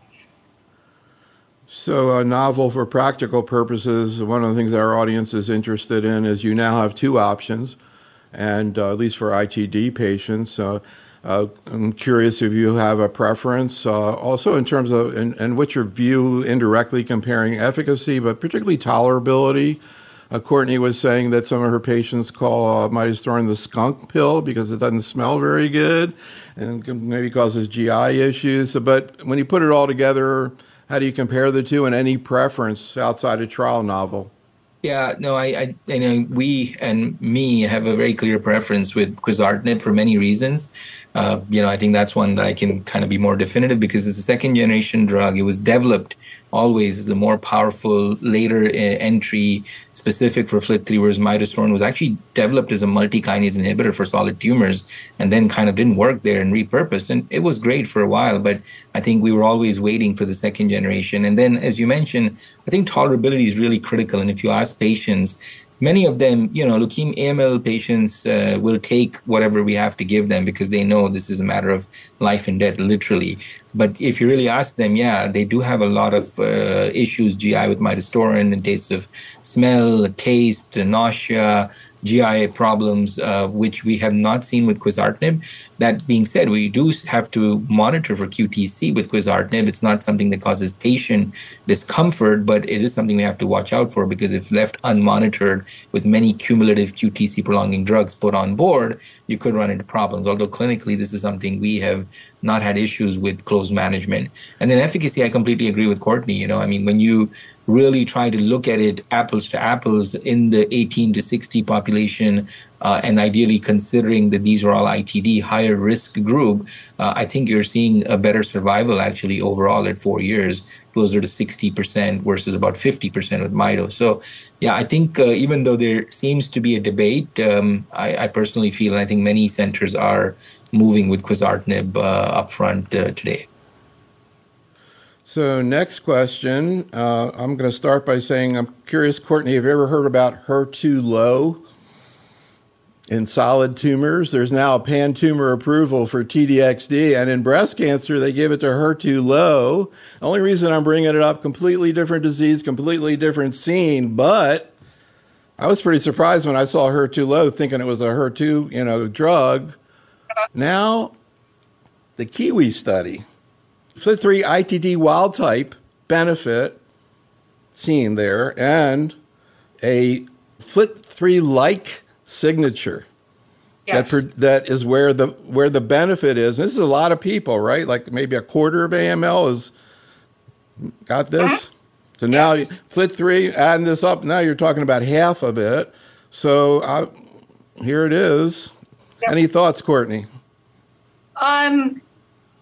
So uh, novel for practical purposes, one of the things our audience is interested in is you now have two options, and uh, at least for I T D patients. Uh, uh, I'm curious if you have a preference, uh, also in terms of, and, and what's your view indirectly comparing efficacy, but particularly tolerability. Uh, Courtney was saying that some of her patients call uh, midostaurin the skunk pill because it doesn't smell very good and maybe causes G I issues. So, but when you put it all together, how do you compare the two, and any preference outside a trial novel? Yeah, no, I, I, you know, we and me have a very clear preference with quizartinib for many reasons. Uh, you know, I think that's one that I can kind of be more definitive because it's a second generation drug. It was developed always as a more powerful later uh, entry specific for F L T three, whereas midostaurin was actually developed as a multi-kinase inhibitor for solid tumors and then kind of didn't work there and repurposed. And it was great for a while, but I think we were always waiting for the second generation. And then, as you mentioned, I think tolerability is really critical. And if you ask patients, many of them, you know, leukemia A M L patients uh, will take whatever we have to give them because they know this is a matter of life and death, literally. But if you really ask them, yeah, they do have a lot of uh, issues, G I with midostaurin, in taste of smell, taste, nausea, G I problems, uh, which we have not seen with quizartinib. That being said, we do have to monitor for Q T C with quizartinib. It's not something that causes patient discomfort, but it is something we have to watch out for because if left unmonitored with many cumulative Q T C prolonging drugs put on board, you could run into problems. Although clinically, this is something we have not had issues with close management. And then efficacy, I completely agree with Courtney. You know, I mean, when you really try to look at it apples to apples in the eighteen to sixty population, uh, and ideally considering that these are all I T D, higher risk group, uh, I think you're seeing a better survival actually overall at four years, closer to sixty percent versus about fifty percent with Mido. So yeah, I think uh, even though there seems to be a debate, um, I, I personally feel, and I think many centers are moving with quizartinib uh, up front uh, today. So next question, uh, I'm going to start by saying, I'm curious, Courtney, have you ever heard about H E R two low in solid tumors? There's now a pan-tumor approval for T D X D, and in breast cancer, they give it to H E R two low. The only reason I'm bringing it up, completely different disease, completely different scene, but I was pretty surprised when I saw H E R two low, thinking it was a H E R two, you know, drug. Now, the Kiwi study, F L T three I T D wild type benefit seen there, and a F L T three like signature. Yes. That that is where the where the benefit is. And this is a lot of people, right? Like maybe a quarter of A M L has got this. Mm-hmm. So now yes. F L T three, adding this up, now you're talking about half of it. So uh, here it is. Yep. Any thoughts, Courtney? Um.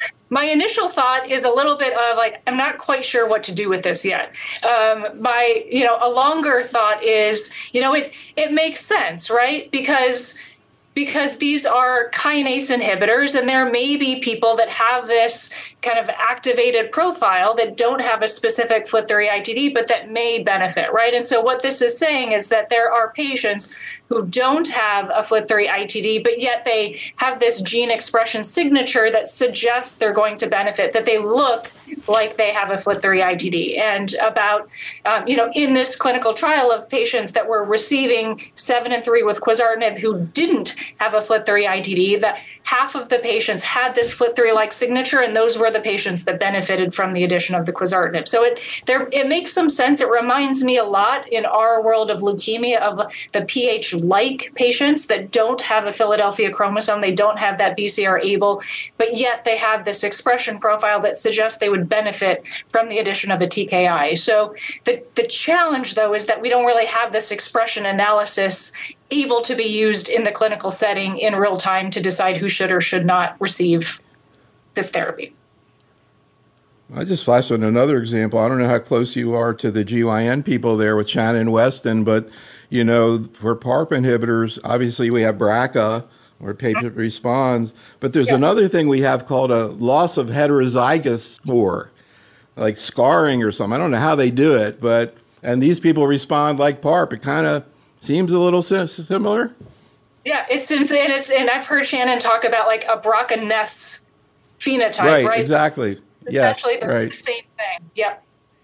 my initial thought is a little bit of like, I'm not quite sure what to do with this yet. Um, my, you know, a longer thought is, you know, it, it makes sense, right? Because because these are kinase inhibitors, and there may be people that have this kind of activated profile that don't have a specific F L T three I T D, but that may benefit, right? And so what this is saying is that there are patients who don't have a F L T three I T D, but yet they have this gene expression signature that suggests they're going to benefit, that they look like they have a F L T three I T D. And about, um, you know, in this clinical trial of patients that were receiving seven and three with quizartinib who didn't have a F L T three I T D, that half of the patients had this F L T three-like signature, and those were the patients that benefited from the addition of the quizartinib. So it there it makes some sense. It reminds me a lot in our world of leukemia of the P H-like patients that don't have a Philadelphia chromosome. They don't have that B C R A B L, but yet they have this expression profile that suggests they would benefit from the addition of a T K I. So the, the challenge, though, is that we don't really have this expression analysis able to be used in the clinical setting in real time to decide who should or should not receive this therapy. I just flashed on another example. I don't know how close you are to the G Y N people there with Shannon Weston, but, you know, for PARP inhibitors, obviously we have B R C A, where patient responds, but there's yeah. another thing we have called a loss of heterozygous score, like scarring or something. I don't know how they do it, but, and these people respond like PARP. It kind of seems a little similar. Yeah, it's and it's and I've heard Shannon talk about like a B R C A Ness phenotype, right? Right, exactly. Yeah, essentially the right. same thing. Yep.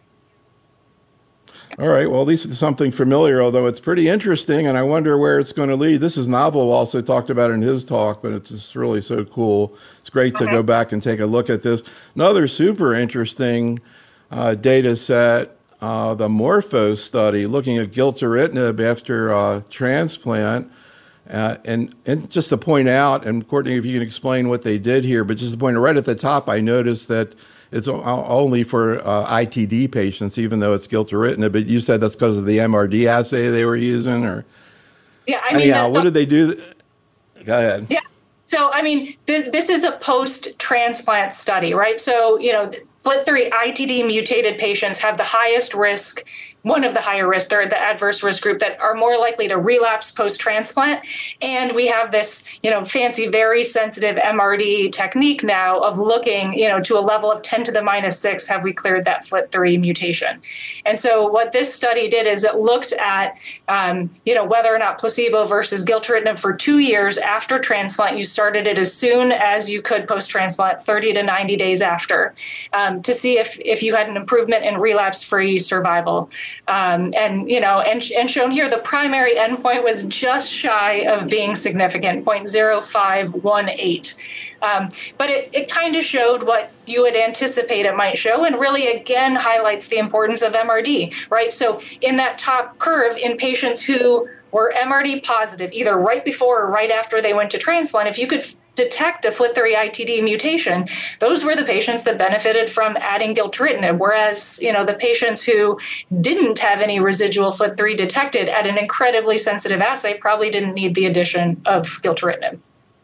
All right. Well, at least it's something familiar, although it's pretty interesting, and I wonder where it's going to lead. This is Naval also talked about in his talk, but it's just really so cool. It's great to Okay. go back and take a look at this. Another super interesting uh, data set. Uh, the MORPHOS study looking at gilteritinib after uh, transplant. Uh, and, and just to point out, and Courtney, if you can explain what they did here, but just to point out right at the top, I noticed that it's o- only for uh, I T D patients, even though it's gilteritinib. But you said that's because of the M R D assay they were using? Or Yeah, I mean, anyhow, the, what did they do? Th- Go ahead. Yeah. So, I mean, th- this is a post-transplant study, right? So, you know, F L T three I T D mutated patients have the highest risk, one of the higher risks, they're the adverse risk group that are more likely to relapse post-transplant. And we have this, you know, fancy, very sensitive M R D technique now of looking, you know, to a level of ten to the minus six, have we cleared that F L T three mutation? And so what this study did is it looked at, um, you know, whether or not placebo versus gilteritinib for two years after transplant. You started it as soon as you could post-transplant, thirty to ninety days after, um, to see if, if you had an improvement in relapse-free survival. Um, and, you know, and, and shown here, the primary endpoint was just shy of being significant, zero point zero five one eight. Um, but it, it kind of showed what you would anticipate it might show, and really, again, highlights the importance of M R D, right? So in that top curve, in patients who were M R D positive, either right before or right after they went to transplant, if you could detect a F L T three I T D mutation, those were the patients that benefited from adding gilteritinib, whereas, you know, the patients who didn't have any residual F L T three detected at an incredibly sensitive assay probably didn't need the addition of gilteritinib.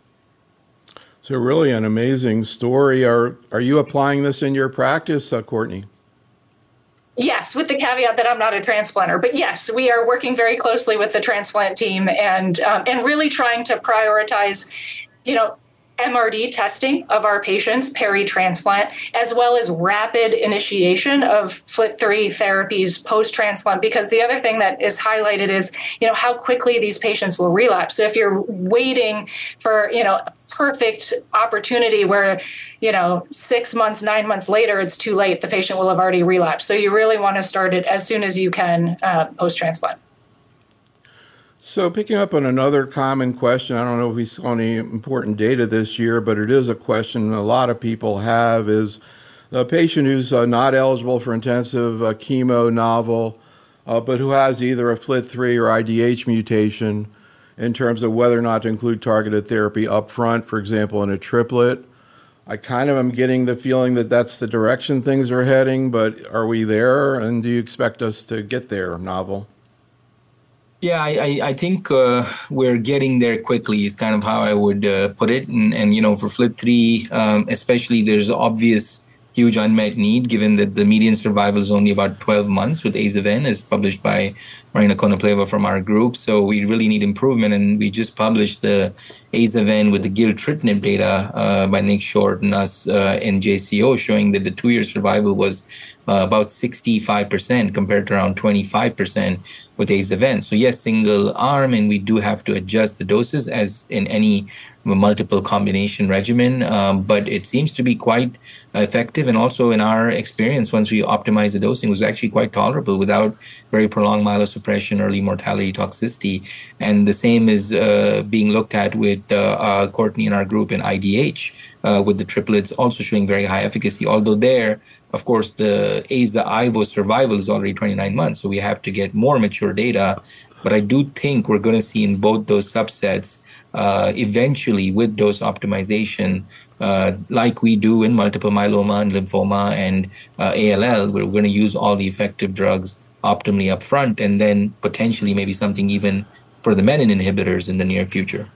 So really an amazing story. Are, are you applying this in your practice, uh, Courtney? Yes, with the caveat that I'm not a transplanter. But yes, we are working very closely with the transplant team and um, and really trying to prioritize, you know, M R D testing of our patients peri-transplant, as well as rapid initiation of F L T three therapies post-transplant. Because the other thing that is highlighted is, you know, how quickly these patients will relapse. So if you're waiting for, you know, a perfect opportunity where, you know, six months, nine months later, it's too late, the patient will have already relapsed. So you really want to start it as soon as you can uh, post-transplant. So picking up on another common question, I don't know if we saw any important data this year, but it is a question a lot of people have, is the patient who's uh, not eligible for intensive uh, chemo novel, uh, but who has either a F L T three or I D H mutation, in terms of whether or not to include targeted therapy up front, for example, in a triplet. I kind of am getting the feeling that that's the direction things are heading, but are we there? And do you expect us to get there, Naval? Yeah, I, I, I think uh, we're getting there quickly is kind of how I would uh, put it. And, and, you know, for F L T three, um, especially, there's obvious huge unmet need, given that the median survival is only about twelve months with Aza-Ven, as published by Marina Konopleva from our group. So we really need improvement. And we just published the Aza-Ven with the gilteritinib data uh, by Nick Short and us uh, in J C O, showing that the two-year survival was uh, about sixty-five percent compared to around twenty-five percent with Aza-Ven. So yes, single arm, and we do have to adjust the doses as in any multiple combination regimen, um, but it seems to be quite effective. And also in our experience, once we optimize the dosing, it was actually quite tolerable without very prolonged myelosuppression, early mortality, toxicity. And the same is uh, being looked at with uh, uh, Courtney and our group in I D H, uh, with the triplets also showing very high efficacy, although there, of course, the Aza-Ivo survival is already twenty-nine months, so we have to get more mature data. But I do think we're going to see in both those subsets, uh, eventually with dose optimization, uh, like we do in multiple myeloma and lymphoma and uh, A L L, we're going to use all the effective drugs optimally up front, and then potentially maybe something even for the menin inhibitors in the near future.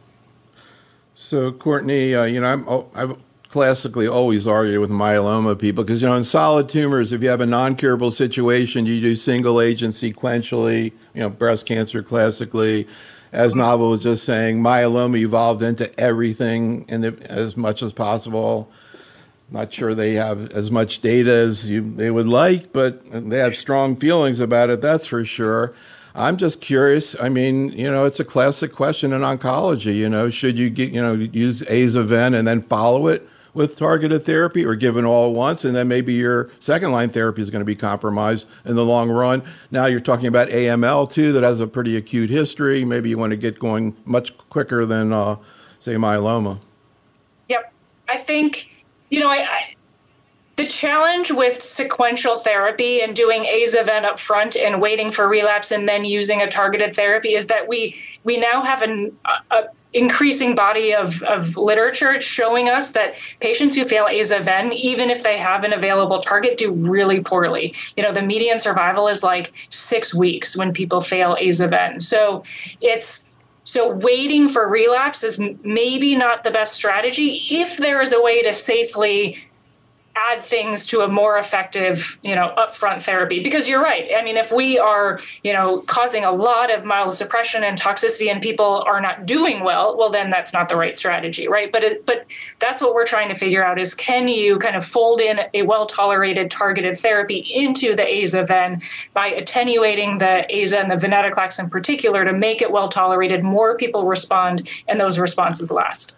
So, Courtney, uh, you know, I'm, oh, I've classically always argued with myeloma people because, you know, in solid tumors, if you have a non-curable situation, you do single agent sequentially, you know, breast cancer classically. As Naval was just saying, myeloma evolved into everything in the, as much as possible. Not sure they have as much data as you, they would like, but they have strong feelings about it, that's for sure. I'm just curious. I mean, you know, it's a classic question in oncology. You know, should you get, you know, use Aza-Ven and then follow it with targeted therapy, or give it all at once, and then maybe your second line therapy is going to be compromised in the long run? Now you're talking about A M L too, that has a pretty acute history. Maybe you want to get going much quicker than, uh, say, myeloma. Yep, I think, you know, I, I the challenge with sequential therapy and doing Aza-Ven up front and waiting for relapse and then using a targeted therapy is that we we now have an a, increasing body of, of literature showing us that patients who fail Aza-Ven, even if they have an available target, do really poorly. You know, the median survival is like six weeks when people fail Aza-Ven. So it's So waiting for relapse is maybe not the best strategy if there is a way to safely add things to a more effective, you know, upfront therapy. Because you're right. I mean, if we are, you know, causing a lot of myelosuppression and toxicity and people are not doing well, well, then that's not the right strategy, right? But it, but that's what we're trying to figure out is, can you kind of fold in a well-tolerated targeted therapy into the Aza-Ven by attenuating the Aza and the venetoclax in particular to make it well-tolerated, more people respond, and those responses last.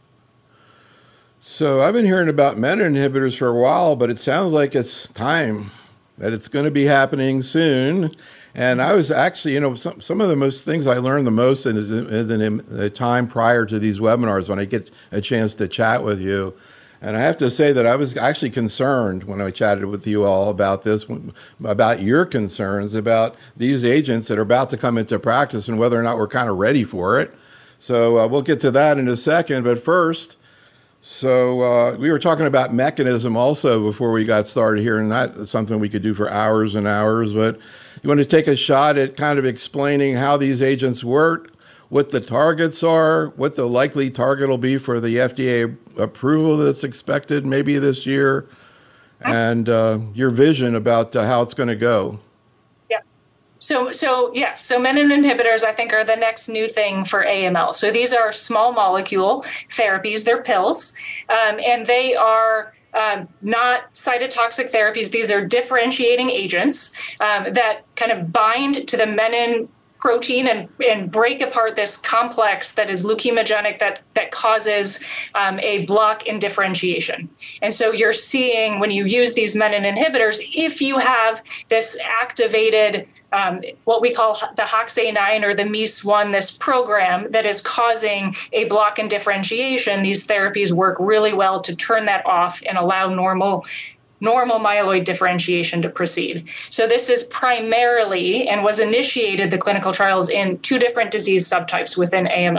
So I've been hearing about menin inhibitors for a while, but it sounds like it's time, that it's going to be happening soon. And I was actually, you know, some, some of the most things I learned the most in, is in, in the time prior to these webinars when I get a chance to chat with you. And I have to say that I was actually concerned when I chatted with you all about this, about your concerns about these agents that are about to come into practice and whether or not we're kind of ready for it. So uh, we'll get to that in a second. But first, So uh, we were talking about mechanism also before we got started here, and that's something we could do for hours and hours. But you want to take a shot at kind of explaining how these agents work, what the targets are, what the likely target will be for the F D A approval that's expected maybe this year, and uh, your vision about uh, how it's going to go. So, so yes, yeah, so menin inhibitors, I think, are the next new thing for A M L. So these are small molecule therapies. They're pills, um, and they are um, not cytotoxic therapies. These are differentiating agents um, that kind of bind to the menin protein and, and break apart this complex that is leukemogenic that, that causes um, a block in differentiation. And so you're seeing when you use these menin inhibitors, if you have this activated Um, what we call the H O X A nine or the M E I S one, this program that is causing a block in differentiation, these therapies work really well to turn that off and allow normal normal myeloid differentiation to proceed. So this is primarily and was initiated, the clinical trials, in two different disease subtypes within A M L,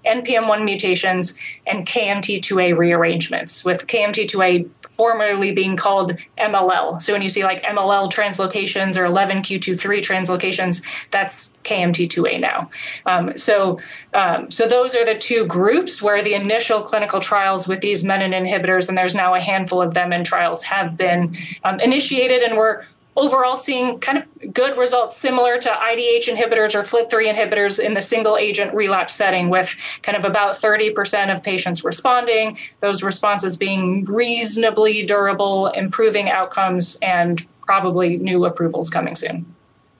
N P M one mutations and K M T two A rearrangements, with K M T two A formerly being called M L L. So when you see like M L L translocations or eleven Q twenty-three translocations, that's K M T two A now. Um, so, um, so those are the two groups where the initial clinical trials with these menin inhibitors, and there's now a handful of them in trials, have been um, initiated, and we're overall seeing kind of good results similar to I D H inhibitors or F L T three inhibitors in the single agent relapse setting, with kind of about thirty percent of patients responding, those responses being reasonably durable, improving outcomes, and probably new approvals coming soon.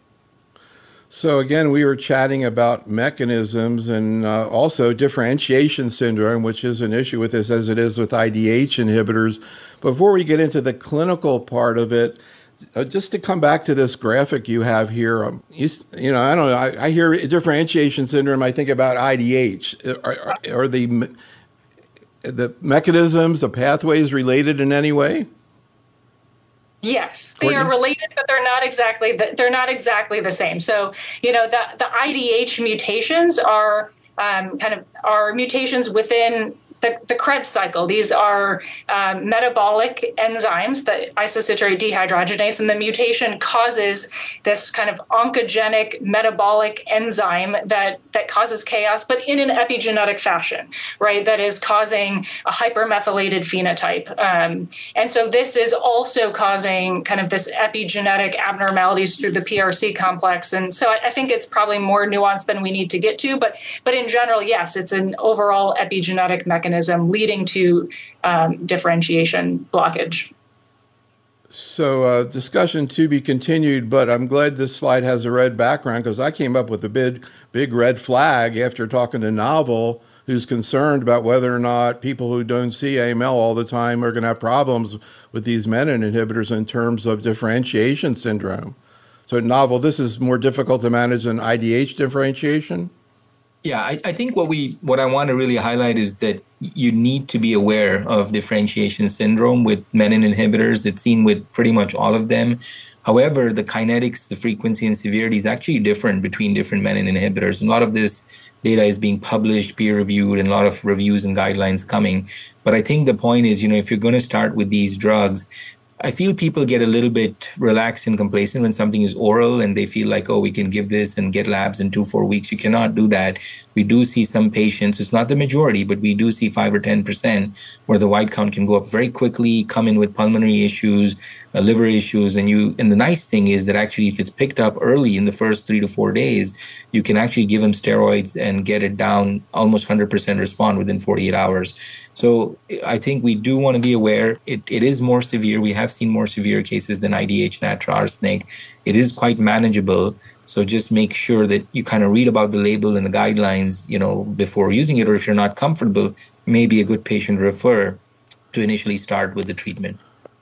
So again, we were chatting about mechanisms and uh, also differentiation syndrome, which is an issue with this as it is with I D H inhibitors. Before we get into the clinical part of it, Uh, just to come back to this graphic you have here, um, you, you know, I don't know, I, I hear differentiation syndrome, I think about I D H. Are, are, are the, the mechanisms, the pathways related in any way? Yes, they are related, but they're not exactly the, they're not exactly the same. So, you know, the, the I D H mutations are um, kind of are mutations within The, the Krebs cycle. These are um, metabolic enzymes, the isocitrate dehydrogenase, and the mutation causes this kind of oncogenic metabolic enzyme that, that causes chaos, but in an epigenetic fashion, right? That is causing a hypermethylated phenotype. Um, and so this is also causing kind of this epigenetic abnormalities through the P R C complex. And so I, I think it's probably more nuanced than we need to get to, but, but in general, yes, it's an overall epigenetic mechanism leading to um, differentiation blockage. So uh, discussion to be continued, but I'm glad this slide has a red background, because I came up with a big, big red flag after talking to Naval, who's concerned about whether or not people who don't see A M L all the time are going to have problems with these menin inhibitors in terms of differentiation syndrome. So Naval, this is more difficult to manage than I D H differentiation? Yeah, I, I think what we what I want to really highlight is that you need to be aware of differentiation syndrome with menin inhibitors. It's seen with pretty much all of them. However, the kinetics, the frequency, and severity is actually different between different menin inhibitors. And a lot of this data is being published, peer-reviewed, and a lot of reviews and guidelines coming. But I think the point is, you know, if you're going to start with these drugs, I feel people get a little bit relaxed and complacent when something is oral and they feel like, oh, we can give this and get labs in two, four weeks. You cannot do that. We do see some patients, it's not the majority, but we do see five or ten percent where the white count can go up very quickly, come in with pulmonary issues, uh, liver issues. And you. And the nice thing is that actually if it's picked up early in the first three to four days, you can actually give them steroids and get it down, almost one hundred percent respond within forty-eight hours. So I think we do want to be aware. It, it is more severe. We have seen more severe cases than I D H, Natra, arsenic. It is quite manageable. So just make sure that you kind of read about the label and the guidelines, you know, before using it. Or if you're not comfortable, maybe a good patient refer to initially start with the treatment.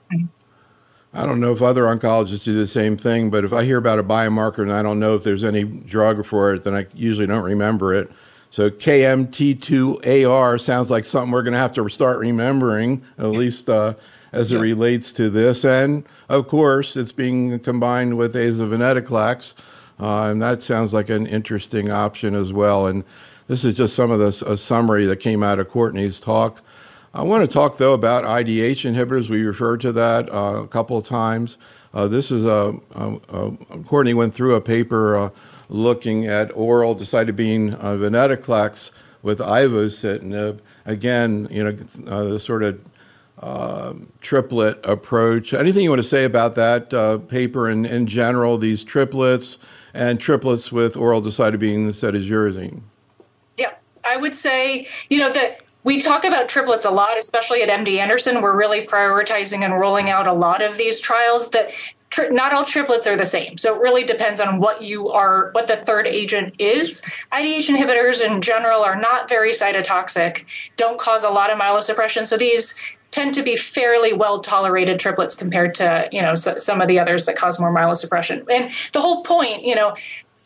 I don't know if other oncologists do the same thing, but if I hear about a biomarker and I don't know if there's any drug for it, then I usually don't remember it. So K M T two A R sounds like something we're going to have to start remembering, at least uh, as it relates to this. And of course, it's being combined with azavenetoclax, uh, and that sounds like an interesting option as well. And this is just some of the a summary that came out of Courtney's talk. I want to talk, though, about I D H inhibitors. We referred to that uh, a couple of times. Uh, this is a, a, a, Courtney went through a paper uh, looking at oral decitabine uh, venetoclax with ivosidenib. Again, you know, uh, the sort of uh, triplet approach. Anything you want to say about that uh, paper and in general, these triplets and triplets with oral decitabine cedazuridine? Yeah, I would say, you know, that we talk about triplets a lot, especially at M D Anderson. We're really prioritizing and rolling out a lot of these trials that tri- not all triplets are the same. So it really depends on what you are, what the third agent is. I D H inhibitors in general are not very cytotoxic, don't cause a lot of myelosuppression. So these tend to be fairly well tolerated triplets compared to, you know, so, some of the others that cause more myelosuppression. And the whole point, you know,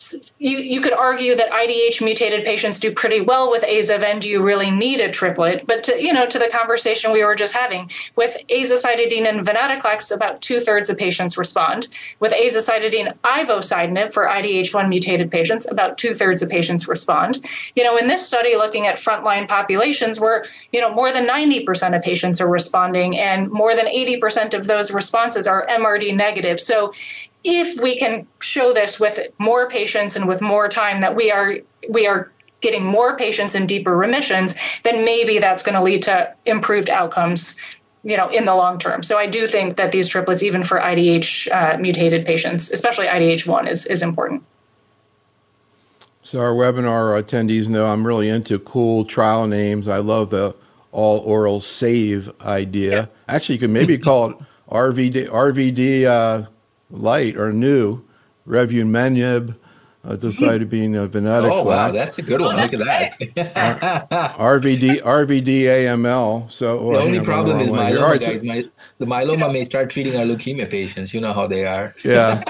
you, you could argue that I D H mutated patients do pretty well with aza-ven. Do you really need a triplet? But to, you know, to the conversation we were just having, with azacitidine and venetoclax, about two thirds of patients respond. With azacitidine ivosidenib for I D H one mutated patients, about two thirds of patients respond. You know, in this study, looking at frontline populations, where you know more than ninety percent of patients are responding, and more than eighty percent of those responses are M R D negative. So if we can show this with more patients and with more time, that we are we are getting more patients in deeper remissions, then maybe that's going to lead to improved outcomes, you know, in the long term. So I do think that these triplets, even for I D H uh, mutated patients, especially I D H one, is is important. So our webinar attendees know I'm really into cool trial names. I love the all oral save idea. Yeah. Actually, you could maybe call it R V D R V D. Uh, light or new revumenib, uh, decitabine uh, venetoclax. Oh wow, that's a good one. Look at that. uh, R V D R V D A M L. So well, the only problem is myeloma, right, guys. So, my, the myeloma may start treating our leukemia patients. You know how they are. Yeah.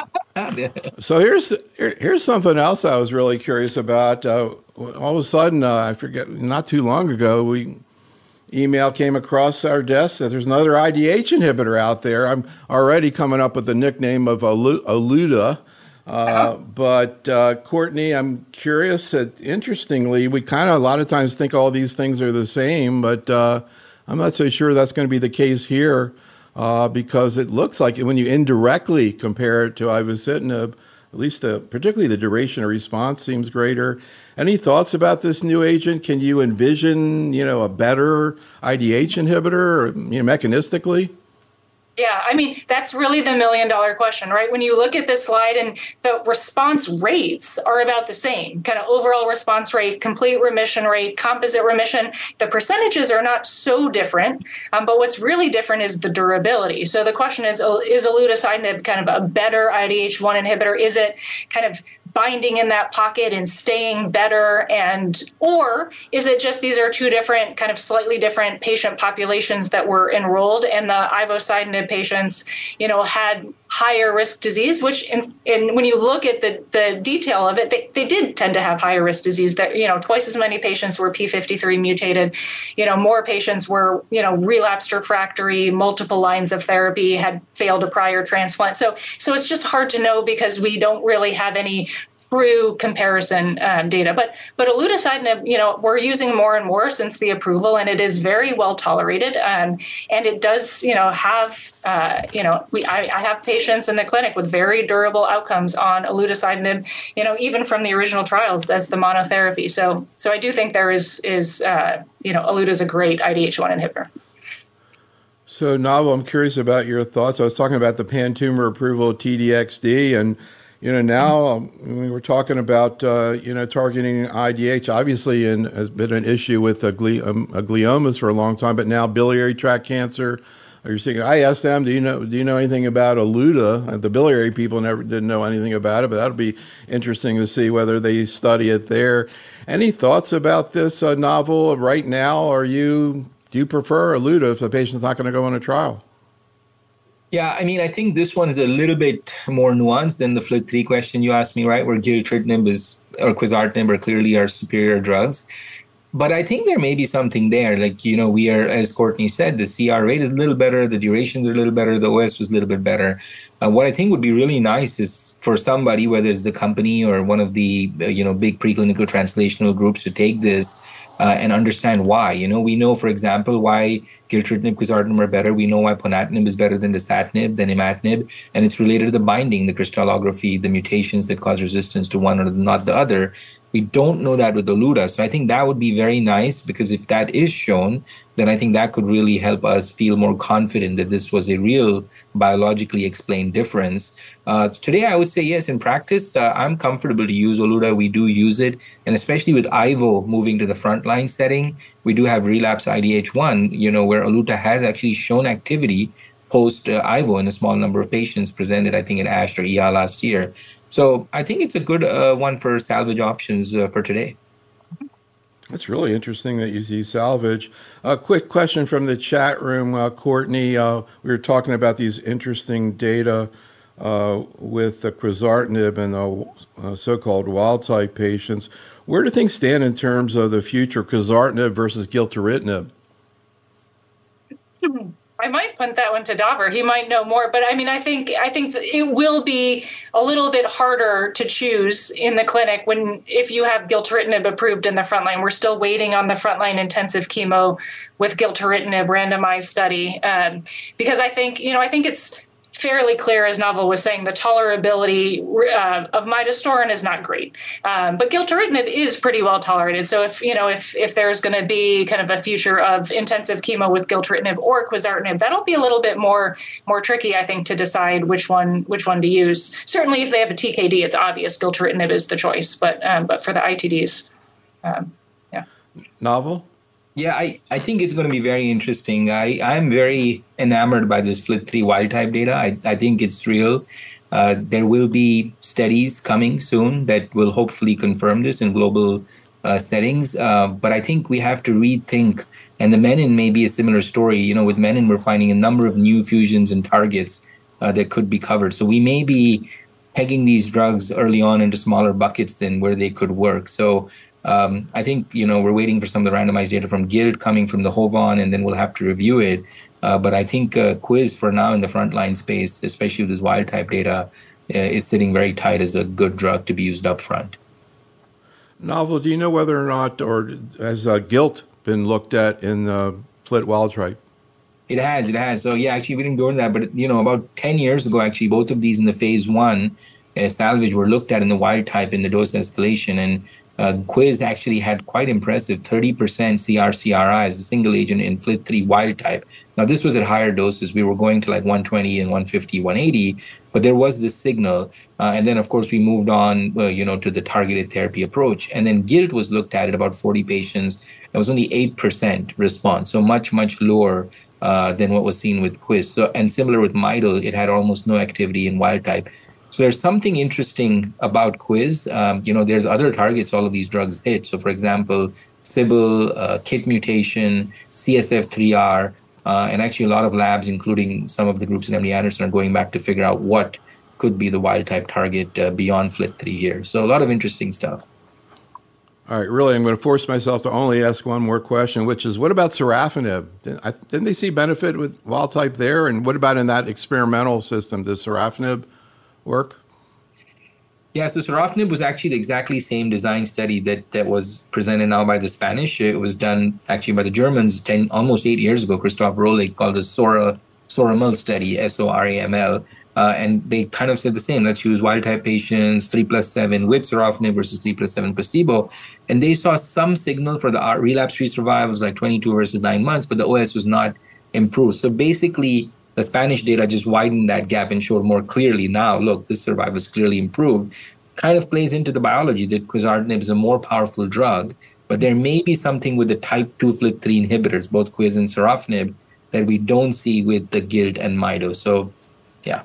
So here's here, here's something else I was really curious about. Uh, all of a sudden, uh, I forget, not too long ago, we. Email came across our desk that there's another I D H inhibitor out there. I'm already coming up with the nickname of Oluta. Uh, but uh, Courtney, I'm curious that, interestingly, we kind of a lot of times think all these things are the same, but uh, I'm not so sure that's going to be the case here uh, because it looks like when you indirectly compare it to ivosidenib, at least the, particularly the duration of response seems greater. Any thoughts about this new agent? Can you envision, you know, a better I D H inhibitor, you know, mechanistically? Yeah, I mean, that's really the million dollar question, right? When you look at this slide, and the response rates are about the same, kind of overall response rate, complete remission rate, composite remission. The percentages are not so different, um, but what's really different is the durability. So the question is, is olutasidenib kind of a better I D H one inhibitor? Is it kind of binding in that pocket and staying better, and or is it just these are two different kind of slightly different patient populations that were enrolled, and the ivosidenib patients, you know, had higher risk disease, which in, in when you look at the the detail of it, they, they did tend to have higher risk disease. That, you know, twice as many patients were P fifty-three mutated, you know, more patients were, you know, relapsed refractory, multiple lines of therapy, had failed a prior transplant. So so it's just hard to know because we don't really have any true comparison um, data. But but olutasidenib, you know, we're using more and more since the approval, and it is very well tolerated. Um, and it does, you know, have, uh, you know, we I, I have patients in the clinic with very durable outcomes on olutasidenib, you know, even from the original trials as the monotherapy. So so I do think there is, is uh, you know, Oluta is a great I D H one inhibitor. So, Naval, I'm curious about your thoughts. I was talking about the pan-tumor approval of T D X D, and you know, now um, we were talking about, uh, you know, targeting I D H, obviously, and has been an issue with uh, gle- um, uh, gliomas for a long time, but now biliary tract cancer. Are you seeing? I asked them, do you know, do you know anything about Oluta? The biliary people never didn't know anything about it, but that'll be interesting to see whether they study it there. Any thoughts about this uh, novel right now? Are you, do you prefer Oluta if the patient's not going to go on a trial? Yeah, I mean, I think this one is a little bit more nuanced than the F L T three question you asked me, right? Where gilteritinib is, or quizartinib are clearly our superior drugs. But I think there may be something there. Like, you know, we are, as Courtney said, the C R rate is a little better, the durations are a little better, the O S was a little bit better. Uh, what I think would be really nice is for somebody, whether it's the company or one of the, uh, you know, big preclinical translational groups, to take this Uh, and understand why. You know, we know, for example, why gilteritinib, quizartinib are better. We know why ponatinib is better than dasatinib, than imatinib, and it's related to the binding, the crystallography, the mutations that cause resistance to one or not the other. We don't know that with Oluta. So I think that would be very nice, because if that is shown, then I think that could really help us feel more confident that this was a real biologically explained difference. Uh, today, I would say yes, in practice, uh, I'm comfortable to use Oluta. We do use it. And especially with I V O moving to the frontline setting, we do have relapse I D H one, you know, where Oluta has actually shown activity post uh, I V O in a small number of patients presented, I think, at ASH or E H A last year. So I think it's a good uh, one for salvage options uh, for today. That's really interesting that you see salvage. A quick question from the chat room, uh, Courtney. Uh, we were talking about these interesting data uh, with the quizartinib and the uh, so-called wild-type patients. Where do things stand in terms of the future quizartinib versus gilteritinib? I might punt that one to Dauber. He might know more, but I mean, I think I think it will be a little bit harder to choose in the clinic when if you have gilteritinib approved in the frontline. We're still waiting on the frontline intensive chemo with gilteritinib randomized study um, because I think you know I think it's fairly clear, as Naval was saying, the tolerability uh, of midostaurin is not great, um, but gilteritinib is pretty well tolerated. So if you know if if there's going to be kind of a future of intensive chemo with gilteritinib or quizartinib, that'll be a little bit more more tricky, I think, to decide which one which one to use. Certainly, if they have a T K D, it's obvious gilteritinib is the choice, but um, but for the I T Ds, um, yeah. Naval? Yeah, I, I think it's going to be very interesting. I, I'm very enamored by this F L I T three wild type data. I, I think it's real. Uh, there will be studies coming soon that will hopefully confirm this in global uh, settings. Uh, but I think we have to rethink, and the menin may be a similar story. You know, with menin, we're finding a number of new fusions and targets uh, that could be covered. So we may be pegging these drugs early on into smaller buckets than where they could work. So Um, I think, you know, we're waiting for some of the randomized data from GILT coming from the HOVON, and then we'll have to review it. Uh, but I think uh, Quiz for now in the frontline space, especially with this wild type data, uh, is sitting very tight as a good drug to be used up front. Naval, do you know whether or not, or has uh, GILT been looked at in the F L I T wild type? It has, it has. So yeah, actually we didn't go into that, but you know, about ten years ago, actually, both of these in the phase one uh, salvage were looked at in the wild type in the dose escalation, and Uh, Quiz actually had quite impressive thirty percent C R C R I as a single agent in F L I T three wild type. Now, this was at higher doses. We were going to like one twenty and one fifty, one eighty, but there was this signal. Uh, and then, of course, we moved on, uh, you know, to the targeted therapy approach. And then GILT was looked at at about forty patients. It was only eight percent response, so much, much lower uh, than what was seen with Quiz. So, and similar with Midel, it had almost no activity in wild type. So there's something interesting about Quiz. Um, you know, there's other targets all of these drugs hit. So, for example, S I B L, uh, KIT mutation, C S F three R, uh, and actually a lot of labs, including some of the groups in M D Anderson, are going back to figure out what could be the wild-type target uh, beyond F L I T three here. So a lot of interesting stuff. All right, really, I'm going to force myself to only ask one more question, which is, what about sorafenib? Didn't they see benefit with wild-type there? And what about in that experimental system? Does sorafenib work? Yeah, so sorafenib was actually the exactly same design study that, that was presented now by the Spanish. It was done actually by the Germans ten, almost eight years ago, Christoph Rohlig, called the SORA, SORAML study, S O R A M L. Uh, and they kind of said the same. Let's use wild-type patients, three plus seven with sorafenib versus three plus seven placebo. And they saw some signal for the relapse-free survival was like twenty-two versus nine months, but the O S was not improved. So basically, the Spanish data just widened that gap and showed more clearly now, look, this survival is clearly improved. Kind of plays into the biology that quizartinib is a more powerful drug, but there may be something with the type two F L I T three inhibitors, both Quiz and sorafenib, that we don't see with the GILT and Mido. So, yeah.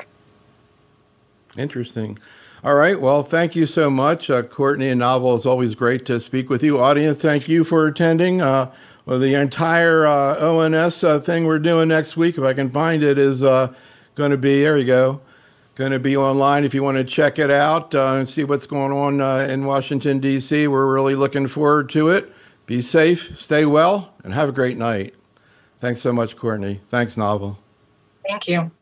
Interesting. All right. Well, thank you so much. Uh, Courtney and Naval, it's always great to speak with you. Audience, thank you for attending. Uh, Well, the entire uh, O N S uh, thing we're doing next week, if I can find it, is uh, going to be, there you go, going to be online if you want to check it out uh, and see what's going on uh, in Washington, D C. We're really looking forward to it. Be safe, stay well, and have a great night. Thanks so much, Courtney. Thanks, Naval. Thank you.